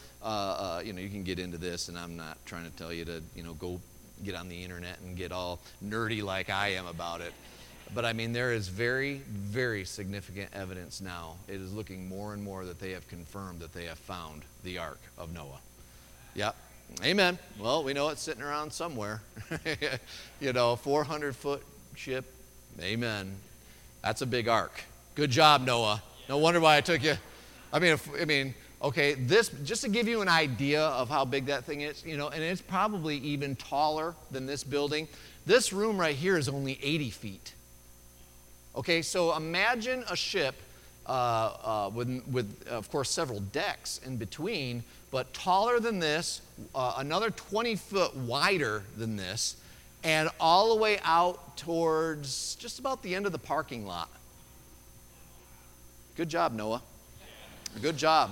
can get into this, and I'm not trying to tell you to, go get on the internet and get all nerdy like I am about it. But there is very, very significant evidence now. It is looking more and more that they have confirmed that they have found the Ark of Noah. Yep. Amen. Well, we know it's sitting around somewhere. 400-foot ship. Amen. That's a big ark. Good job, Noah. No wonder why I took you. Okay, this, just to give you an idea of how big that thing is, and it's probably even taller than this building. This room right here is only 80 feet. Okay, so imagine a ship with of course, several decks in between, but taller than this, another 20 foot wider than this, and all the way out towards just about the end of the parking lot. Good job, Noah. Good job.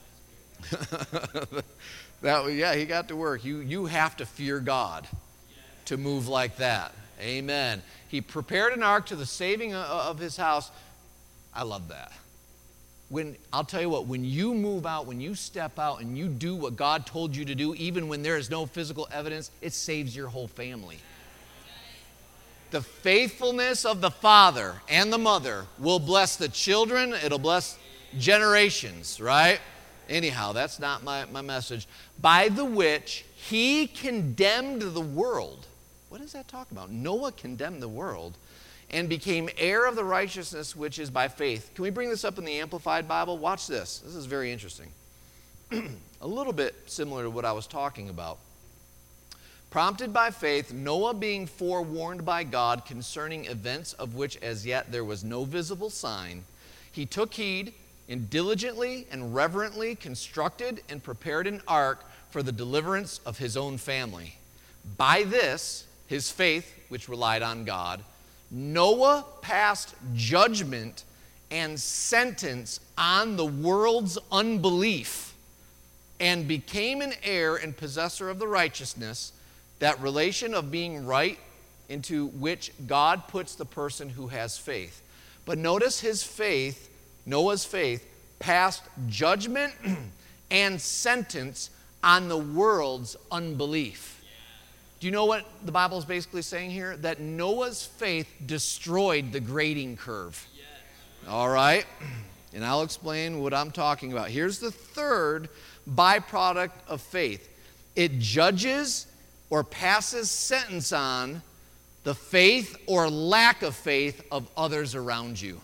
Yeah, he got to work. You have to fear God to move like that. Amen. He prepared an ark to the saving of his house. I love that. I'll tell you what, when you move out, when you step out and you do what God told you to do, even when there is no physical evidence, it saves your whole family. The faithfulness of the father and the mother will bless the children. It'll bless generations, right? Anyhow, that's not my message. By the which he condemned the world. What does that talk about? Noah condemned the world and became heir of the righteousness which is by faith. Can we bring this up in the Amplified Bible? Watch this. This is very interesting. A little bit similar to what I was talking about. Prompted by faith, Noah being forewarned by God concerning events of which as yet there was no visible sign, he took heed and diligently and reverently constructed and prepared an ark for the deliverance of his own family. By this, his faith, which relied on God, Noah passed judgment and sentence on the world's unbelief and became an heir and possessor of the righteousness, that relation of being right into which God puts the person who has faith. But notice his faith, Noah's faith, passed judgment and sentence on the world's unbelief. Do you know what the Bible is basically saying here? That Noah's faith destroyed the grading curve. All right? And I'll explain what I'm talking about. Here's the third byproduct of faith. It judges or passes sentence on the faith or lack of faith of others around you.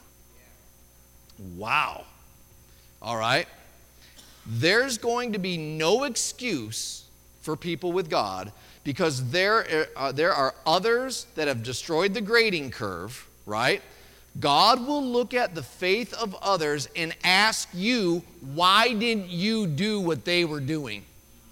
Wow. All right? There's going to be no excuse for people with God because there are others that have destroyed the grading curve, right? God will look at the faith of others and ask you, why didn't you do what they were doing?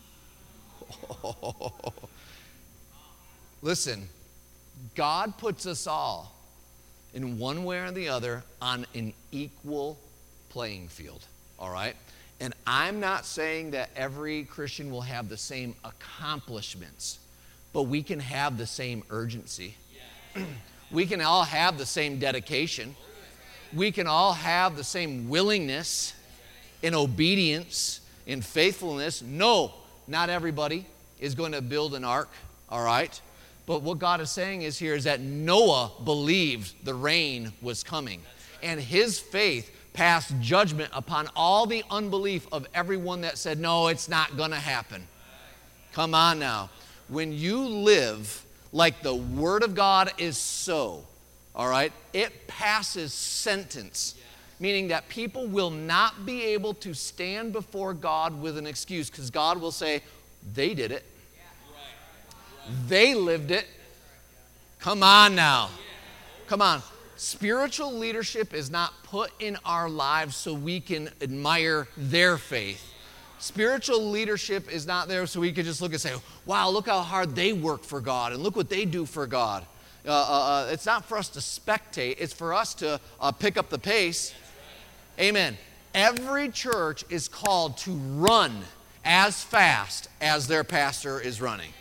Listen, God puts us all in one way or the other on an equal playing field, all right? And I'm not saying that every Christian will have the same accomplishments, but we can have the same urgency. We can all have the same dedication. We can all have the same willingness and obedience and faithfulness. No, not everybody is going to build an ark, all right? But what God is saying is here is that Noah believed the rain was coming. And his faith passed judgment upon all the unbelief of everyone that said, no, it's not going to happen. Come on now. When you live like the Word of God is so, all right, it passes sentence, meaning that people will not be able to stand before God with an excuse because God will say, they did it. They lived it. Come on now. Come on. Spiritual leadership is not put in our lives so we can admire their faith. Spiritual leadership is not there so we can just look and say, wow, look how hard they work for God and look what they do for God. It's not for us to spectate. It's for us to pick up the pace. Amen. Every church is called to run as fast as their pastor is running.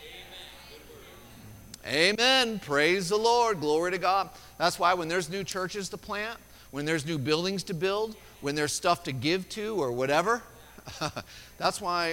Amen. Praise the Lord. Glory to God. That's why when there's new churches to plant, when there's new buildings to build, when there's stuff to give to or whatever, that's why,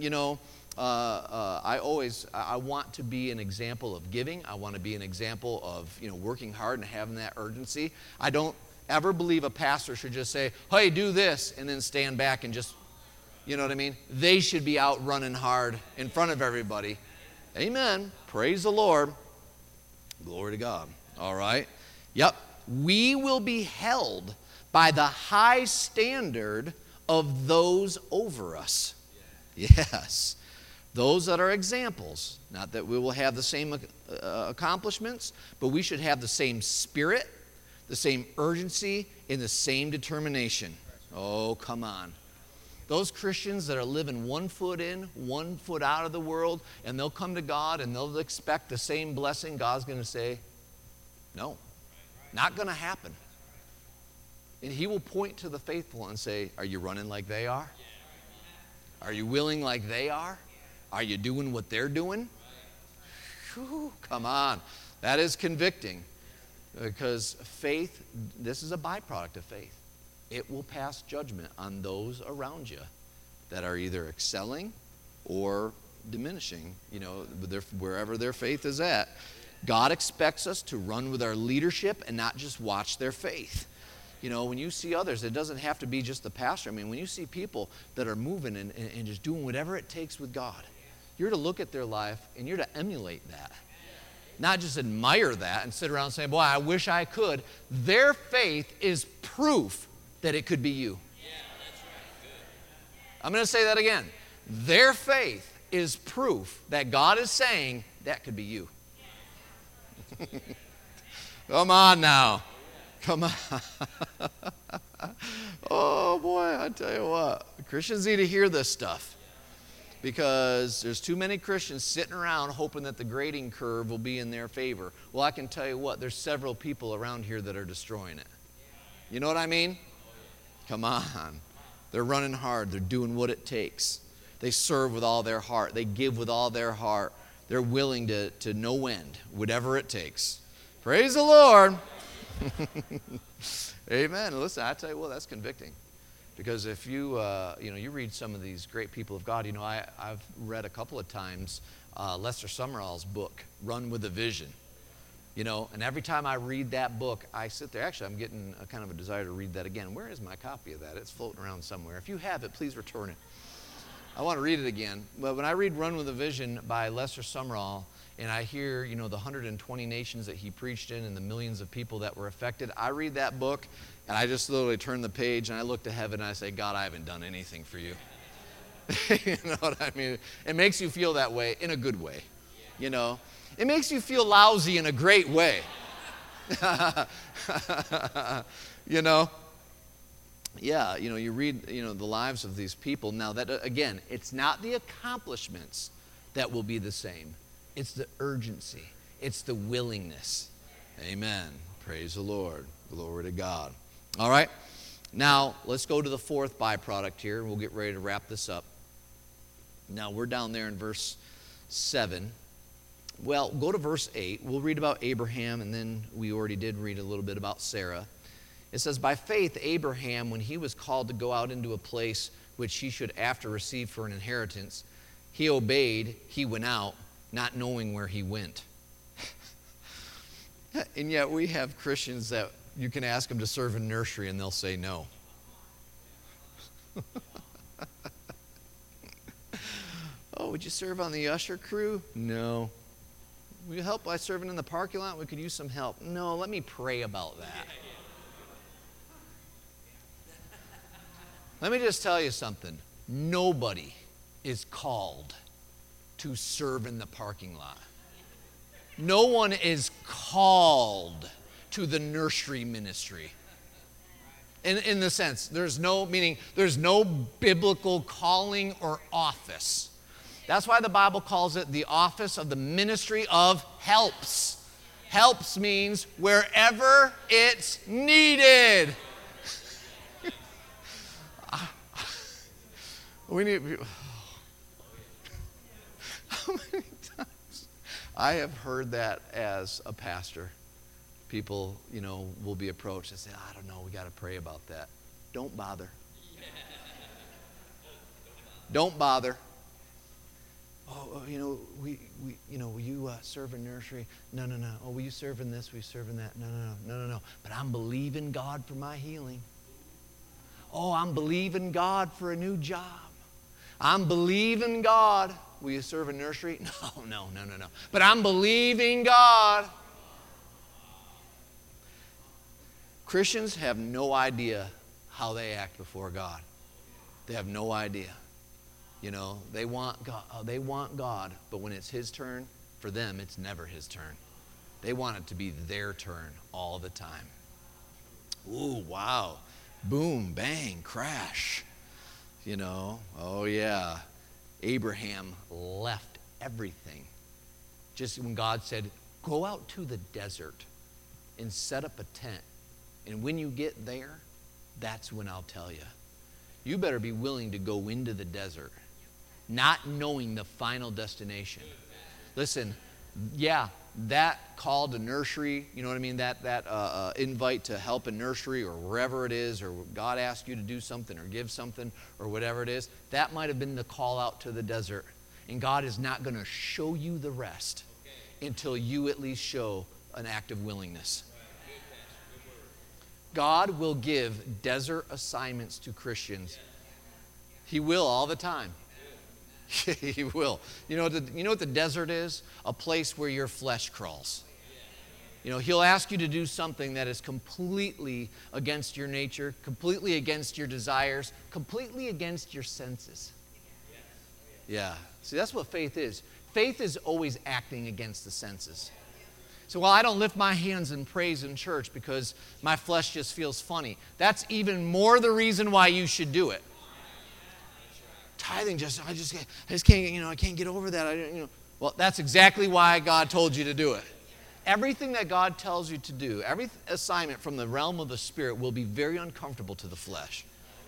I want to be an example of giving. I want to be an example of, working hard and having that urgency. I don't ever believe a pastor should just say, hey, do this, and then stand back and just, you know what I mean? They should be out running hard in front of everybody. Amen. Praise the Lord. Glory to God. All right. Yep. We will be held by the high standard of those over us. Yes. Those that are examples. Not that we will have the same accomplishments, but we should have the same spirit, the same urgency, and the same determination. Oh, come on. Those Christians that are living 1 foot in, 1 foot out of the world, and they'll come to God and they'll expect the same blessing, God's going to say, no, not going to happen. And he will point to the faithful and say, are you running like they are? Are you willing like they are? Are you doing what they're doing? Whew, come on. That is convicting, because faith, this is a byproduct of faith. It will pass judgment on those around you that are either excelling or diminishing, wherever their faith is at. God expects us to run with our leadership and not just watch their faith. When you see others, it doesn't have to be just the pastor. When you see people that are moving and just doing whatever it takes with God, you're to look at their life and you're to emulate that. Not just admire that and sit around saying, boy, I wish I could. Their faith is proof that it could be you. I'm going to say that again. Their faith is proof that God is saying that could be you. Come on now. Come on. Oh boy, I tell you what. Christians need to hear this stuff, because there's too many Christians sitting around hoping that the grading curve will be in their favor. Well, I can tell you what, there's several people around here that are destroying it. You know what I mean? Come on. They're running hard. They're doing what it takes. They serve with all their heart. They give with all their heart. They're willing to no end, whatever it takes. Praise the Lord. Amen. Listen, I tell you what, that's convicting. Because if you read some of these great people of God, I've read a couple of times Lester Sumrall's book, Run with a Vision. And every time I read that book, I sit there. Actually, I'm getting a kind of a desire to read that again. Where is my copy of that? It's floating around somewhere. If you have it, please return it. I want to read it again. But when I read Run with a Vision by Lester Sumrall, and I hear, the 120 nations that he preached in and the millions of people that were affected, I read that book, and I just literally turn the page, and I look to heaven, and I say, God, I haven't done anything for you. You know what I mean? It makes you feel that way in a good way, It makes you feel lousy in a great way. Yeah, you read, the lives of these people. Now, that, again, it's not the accomplishments that will be the same. It's the urgency. It's the willingness. Amen. Praise the Lord. Glory to God. All right. Now, let's go to the fourth byproduct here, and we'll get ready to wrap this up. Now, we're down there in verse 7. Well, go to verse 8. We'll read about Abraham, and then we already did read a little bit about Sarah. It says, by faith, Abraham, when he was called to go out into a place which he should after receive for an inheritance, he obeyed, he went out, not knowing where he went. And yet we have Christians that you can ask them to serve in nursery and they'll say no. Oh, would you serve on the usher crew? No. Will you help by serving in the parking lot? We could use some help. No, let me pray about that. Let me just tell you something. Nobody is called to serve in the parking lot. No one is called to the nursery ministry. In the sense, there's no biblical calling or office. That's why the Bible calls it the office of the ministry of helps. Helps means wherever it's needed. We need. How many times I have heard that as a pastor? People, will be approached and say, I don't know, we got to pray about that. Don't bother. Don't bother. Oh, will you serve in nursery? No. Oh, will you serve in this? Will you serve in that? No. But I'm believing God for my healing. Oh, I'm believing God for a new job. I'm believing God. Will you serve in nursery? No. But I'm believing God. Christians have no idea how they act before God. They have no idea. They want God, but when it's His turn, for them, it's never His turn. They want it to be their turn all the time. Ooh, wow. Boom, bang, crash. Oh yeah. Abraham left everything. Just when God said, go out to the desert and set up a tent. And when you get there, that's when I'll tell you. You better be willing to go into the desert, not knowing the final destination. Listen, yeah, that call to nursery, you know what I mean, that invite to help in nursery or wherever it is, or God asked you to do something or give something or whatever it is, that might have been the call out to the desert. And God is not going to show you the rest until you at least show an act of willingness. God will give desert assignments to Christians. He will all the time. He will. You know what the desert is? A place where your flesh crawls. He'll ask you to do something that is completely against your nature, completely against your desires, completely against your senses. Yeah. See, that's what faith is. Faith is always acting against the senses. So, well, I don't lift my hands in praise in church because my flesh just feels funny. That's even more the reason why you should do it. Tithing I just can't, I can't get over that. Well, that's exactly why God told you to do it. Everything that God tells you to do, every assignment from the realm of the Spirit will be very uncomfortable to the flesh.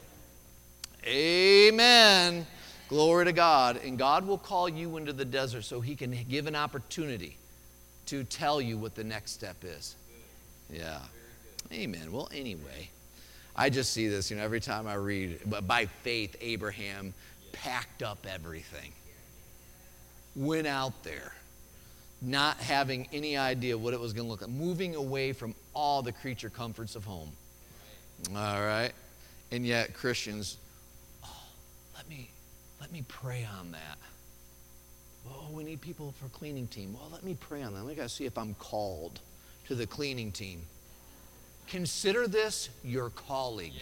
Amen. Glory to God. And God will call you into the desert so He can give an opportunity to tell you what the next step is. Yeah. Amen. Well, anyway, I just see this, every time I read, by faith, Abraham packed up everything, went out there, not having any idea what it was going to look like, moving away from all the creature comforts of home. All right? And yet Christians, let me pray on that. Oh, we need people for cleaning team. Well, let me pray on that. We got to see if I'm called to the cleaning team. Consider this your calling.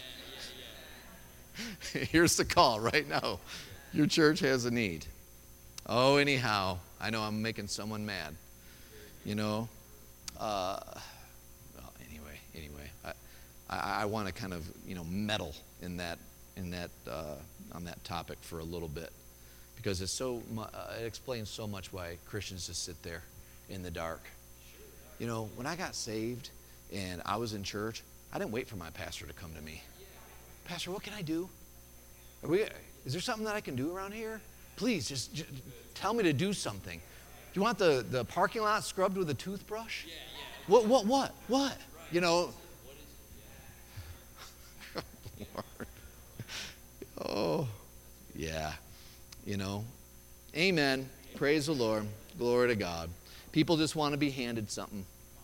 Here's the call right now. Your church has a need. Oh, anyhow, I know I'm making someone mad. Well, anyway, I want to kind of meddle in that on that topic for a little bit, because it explains so much why Christians just sit there in the dark. When I got saved and I was in church, I didn't wait for my pastor to come to me. Pastor, what can I do? Is there something that I can do around here? Please, just tell me to do something. Do you want the parking lot scrubbed with a toothbrush? What? Oh, yeah. Amen. Praise the Lord. Glory to God. People just want to be handed something.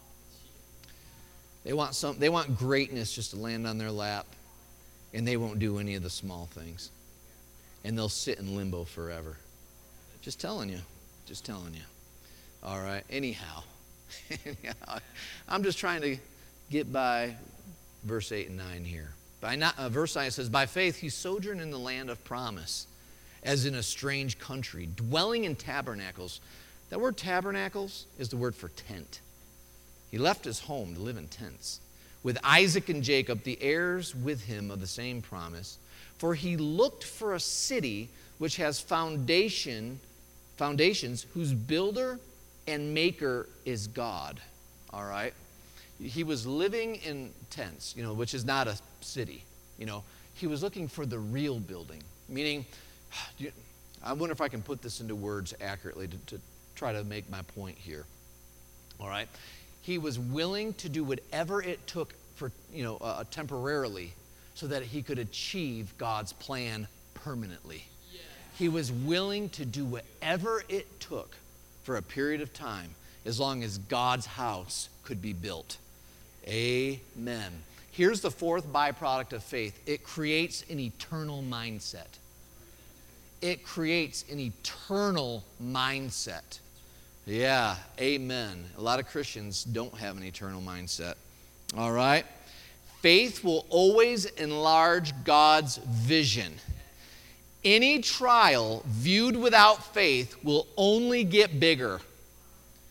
They want greatness just to land on their lap, and they won't do any of the small things. And they'll sit in limbo forever. Just telling you. All right. Anyhow, I'm just trying to get by verse 8 and 9 here. Verse 9 says, by faith he sojourned in the land of promise, as in a strange country, dwelling in tabernacles. That word tabernacles is the word for tent. He left his home to live in tents, with Isaac and Jacob, the heirs with him of the same promise. For he looked for a city which has foundations, whose builder and maker is God. All right? He was living in tents, which is not a city. He was looking for the real building, meaning, I wonder if I can put this into words accurately to try to make my point here. All right? He was willing to do whatever it took for, temporarily, so that he could achieve God's plan permanently. Yes. He was willing to do whatever it took for a period of time, as long as God's house could be built. Amen. Here's the fourth byproduct of faith. It creates an eternal mindset. It creates an eternal mindset. Yeah, amen. A lot of Christians don't have an eternal mindset. All right? Faith will always enlarge God's vision. Any trial viewed without faith will only get bigger.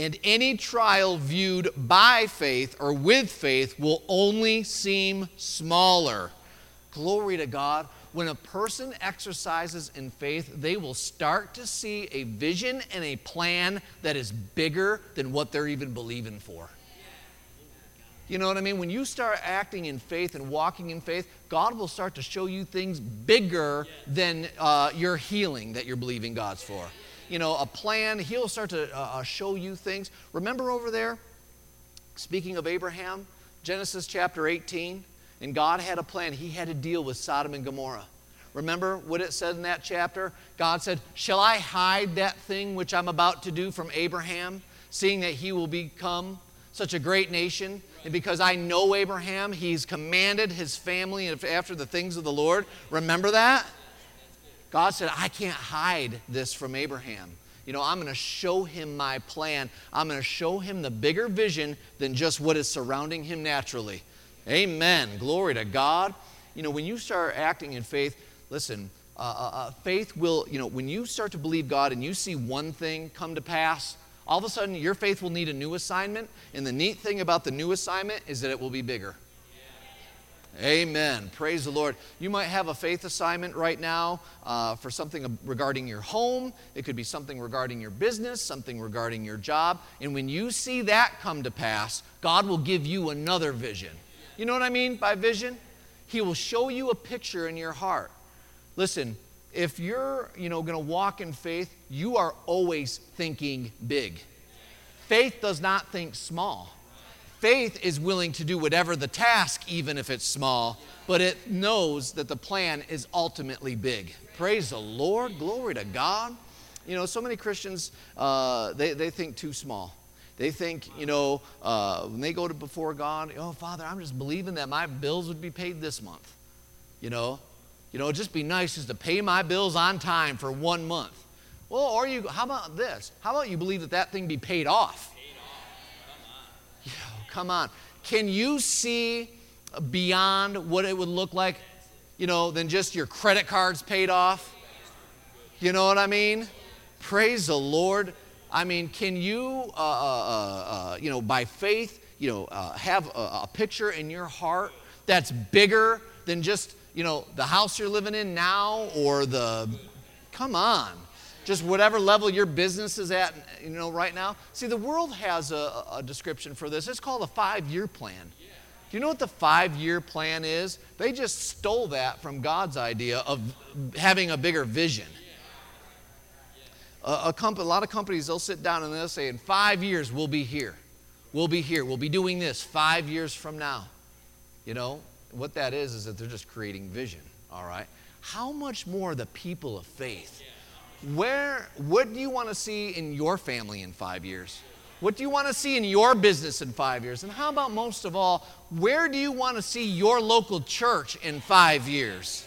And any trial viewed by faith or with faith will only seem smaller. Glory to God. When a person exercises in faith, they will start to see a vision and a plan that is bigger than what they're even believing for. You know what I mean? When you start acting in faith and walking in faith, God will start to show you things bigger than your healing that you're believing God's for. You know, a plan, He'll start to show you things. Remember over there, speaking of Abraham, Genesis chapter 18, and God had a plan. He had to deal with Sodom and Gomorrah. Remember what it said in that chapter? God said, shall I hide that thing which I'm about to do from Abraham, seeing that he will become such a great nation? And because I know Abraham, he's commanded his family after the things of the Lord. Remember that? God said, I can't hide this from Abraham. You know, I'm going to show him my plan. I'm going to show him the bigger vision than just what is surrounding him naturally. Amen. Glory to God. You know, when you start acting in faith, listen, faith will, you know, when you start to believe God and you see one thing come to pass, all of a sudden your faith will need a new assignment. And the neat thing about the new assignment is that it will be bigger. Amen. Praise the Lord. You might have a faith assignment right now for something regarding your home. It could be something regarding your business, something regarding your job. And when you see that come to pass, God will give you another vision. You know what I mean by vision? He will show you a picture in your heart. Listen, if you're, going to walk in faith, you are always thinking big. Faith does not think small. Faith is willing to do whatever the task, even if it's small, but it knows that the plan is ultimately big. Praise the Lord. Glory to God. You know, so many Christians, they think too small. They think, when they go to before God, oh, Father, I'm just believing that my bills would be paid this month. It'd just be nice just to pay my bills on time for 1 month. Well, how about this? How about you believe that thing be paid off? Come on. Can you see beyond what it would look like, than just your credit cards paid off? You know what I mean? Praise the Lord. I mean, can you, by faith, have a picture in your heart that's bigger than just, the house you're living in now or come on. Just whatever level your business is at, right now. See, the world has a description for this. It's called a 5-year plan. Do you know what the 5-year plan is? They just stole that from God's idea of having a bigger vision. A lot of companies, they'll sit down and they'll say, in 5 years, we'll be here. We'll be here. We'll be doing this 5 years from now. What that is that they're just creating vision, all right? How much more the people of faith? What do you want to see in your family in 5 years? What do you want to see in your business in 5 years? And how about most of all, where do you want to see your local church in 5 years?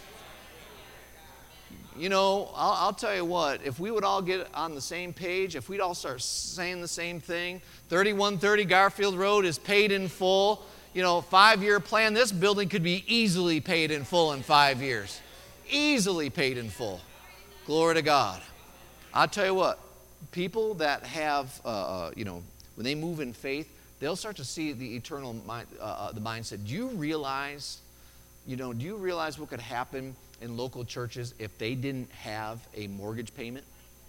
I'll tell you what, if we would all get on the same page, if we'd all start saying the same thing, 3130 Garfield Road is paid in full, 5-year plan, this building could be easily paid in full in 5 years. Easily paid in full. Glory to God. I'll tell you what, people that have, when they move in faith, they'll start to see the eternal the mindset. Do you realize what could happen in local churches if they didn't have a mortgage payment?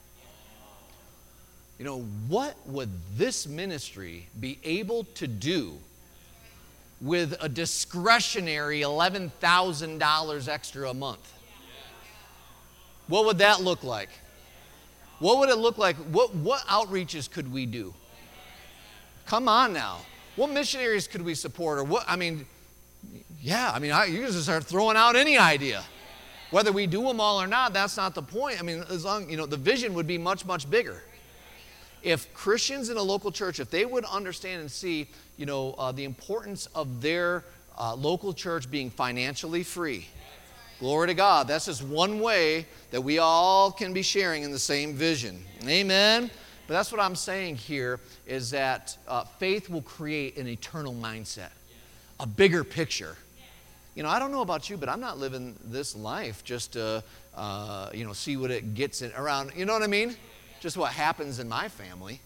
What would this ministry be able to do with a discretionary $11,000 extra a month? What would that look like? What would it look like? What outreaches could we do? Come on now. What missionaries could we support? Or you can just start throwing out any idea. Whether we do them all or not, that's not the point. As long, the vision would be much, much bigger. If Christians in a local church, if they would understand and see, the importance of their local church being financially free. Glory to God. That's just one way that we all can be sharing in the same vision. Amen. But that's what I'm saying here is that faith will create an eternal mindset, a bigger picture. I don't know about you, but I'm not living this life just to, see what it gets around. You know what I mean? Just what happens in my family.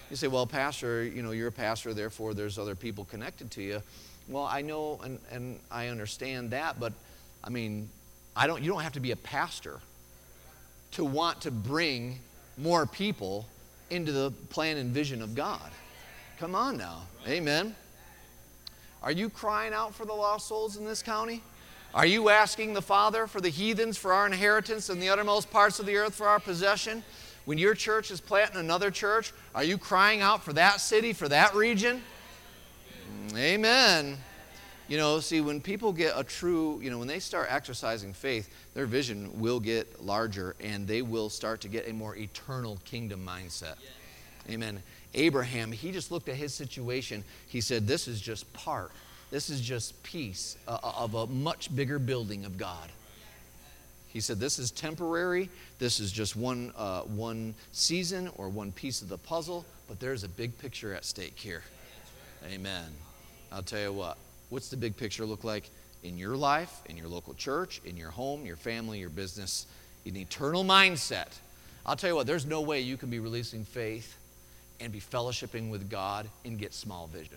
You say, well, pastor, you're a pastor, therefore there's other people connected to you. Well, I know and I understand that, but I mean, you don't have to be a pastor to want to bring more people into the plan and vision of God. Come on now. Amen. Are you crying out for the lost souls in this county? Are you asking the Father for the heathens for our inheritance and the uttermost parts of the earth for our possession? When your church is planting another church, are you crying out for that city, for that region? Amen. See, when people get a true, when they start exercising faith, their vision will get larger and they will start to get a more eternal kingdom mindset. Amen. Abraham, he just looked at his situation. He said, this is just part. This is just piece of a much bigger building of God. He said, this is temporary. This is just one season or one piece of the puzzle, but there's a big picture at stake here. Amen. I'll tell you what. What's the big picture look like in your life, in your local church, in your home, your family, your business, an eternal mindset? I'll tell you what, there's no way you can be releasing faith and be fellowshipping with God and get small vision.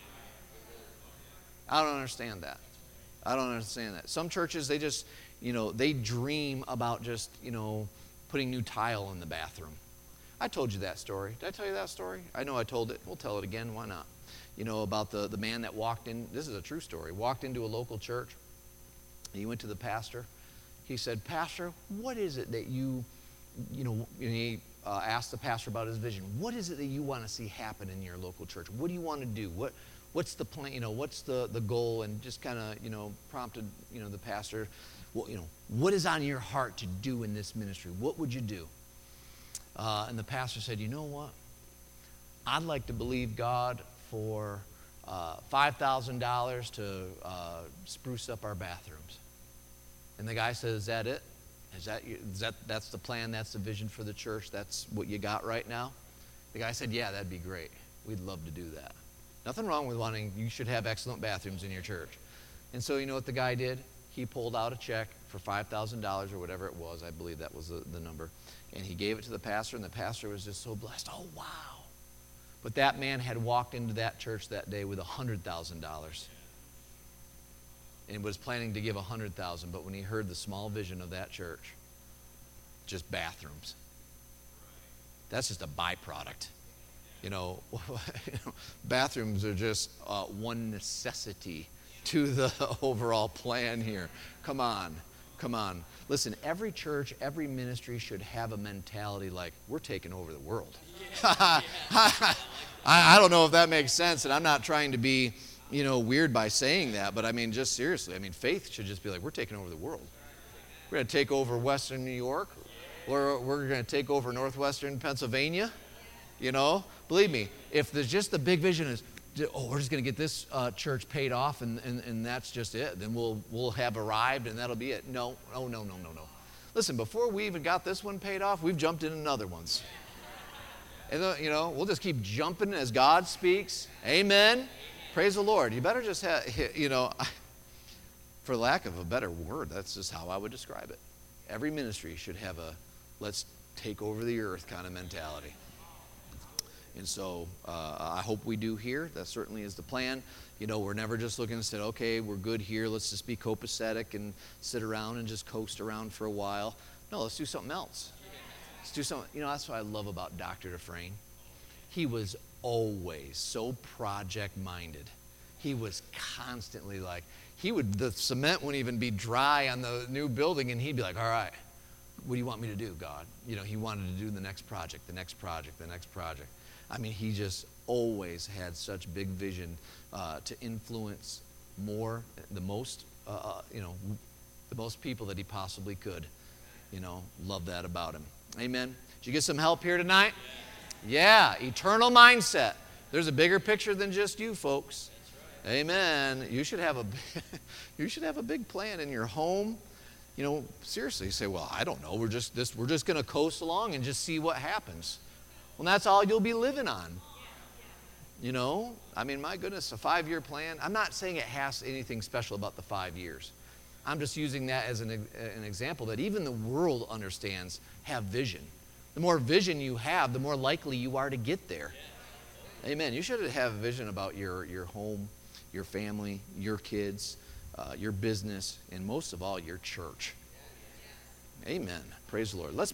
I don't understand that. I don't understand that. Some churches, they just, they dream about just, putting new tile in the bathroom. I told you that story. Did I tell you that story? I know I told it. We'll tell it again. Why not? About the man that walked in. This is a true story. Walked into a local church. He went to the pastor. He said, Pastor, what is it that he asked the pastor about his vision. What is it that you want to see happen in your local church? What do you want to do? What's the plan? What's the goal? And just kind of, prompted, the pastor, well, what is on your heart to do in this ministry? What would you do? And the pastor said, you know what? I'd like to believe God for $5,000 to spruce up our bathrooms. And the guy said, is that it? That's the plan, that's the vision for the church, that's what you got right now? The guy said, yeah, that'd be great. We'd love to do that. Nothing wrong with you should have excellent bathrooms in your church. And so you know what the guy did? He pulled out a check for $5,000 or whatever it was. I believe that was the number. And he gave it to the pastor, and the pastor was just so blessed. Oh, wow. But that man had walked into that church that day with $100,000 and was planning to give $100,000. But when he heard the small vision of that church, just bathrooms, that's just a byproduct. Bathrooms are just one necessity to the overall plan here. Come on. Listen, every church, every ministry should have a mentality like, we're taking over the world. I don't know if that makes sense, and I'm not trying to be, weird by saying that, but I mean, just seriously, faith should just be like, we're taking over the world. We're going to take over Western New York, or we're going to take over Northwestern Pennsylvania. Believe me, if there's just the big vision is, we're just going to get this church paid off and that's just it, then we'll have arrived and that'll be it. No. Listen, before we even got this one paid off, we've jumped in other ones. And we'll just keep jumping as God speaks. Amen. Praise the Lord. You better just have, for lack of a better word, that's just how I would describe it. Every ministry should have a let's take over the earth kind of mentality. And so I hope we do here. That certainly is the plan. We're never just looking and say, okay, we're good here. Let's just be copacetic and sit around and just coast around for a while. No, let's do something else. Let's do something. That's what I love about Dr. Dufresne. He was always so project-minded. He was constantly like, the cement wouldn't even be dry on the new building, and he'd be like, all right, what do you want me to do, God? He wanted to do the next project. He just always had such big vision to influence the most people that he possibly could. Love that about him. Amen. Did you get some help here tonight? Yeah, eternal mindset. There's a bigger picture than just you, folks. Amen. You should have a big plan in your home. Seriously, you say, well, I don't know. We're just going to coast along and just see what happens. Well, that's all you'll be living on. My goodness, a 5-year plan. I'm not saying it has anything special about the 5 years. I'm just using that as an example that even the world understands have vision. The more vision you have, the more likely you are to get there. Amen. You should have a vision about your home, your family, your kids, your business, and most of all, your church. Amen. Praise the Lord. Let's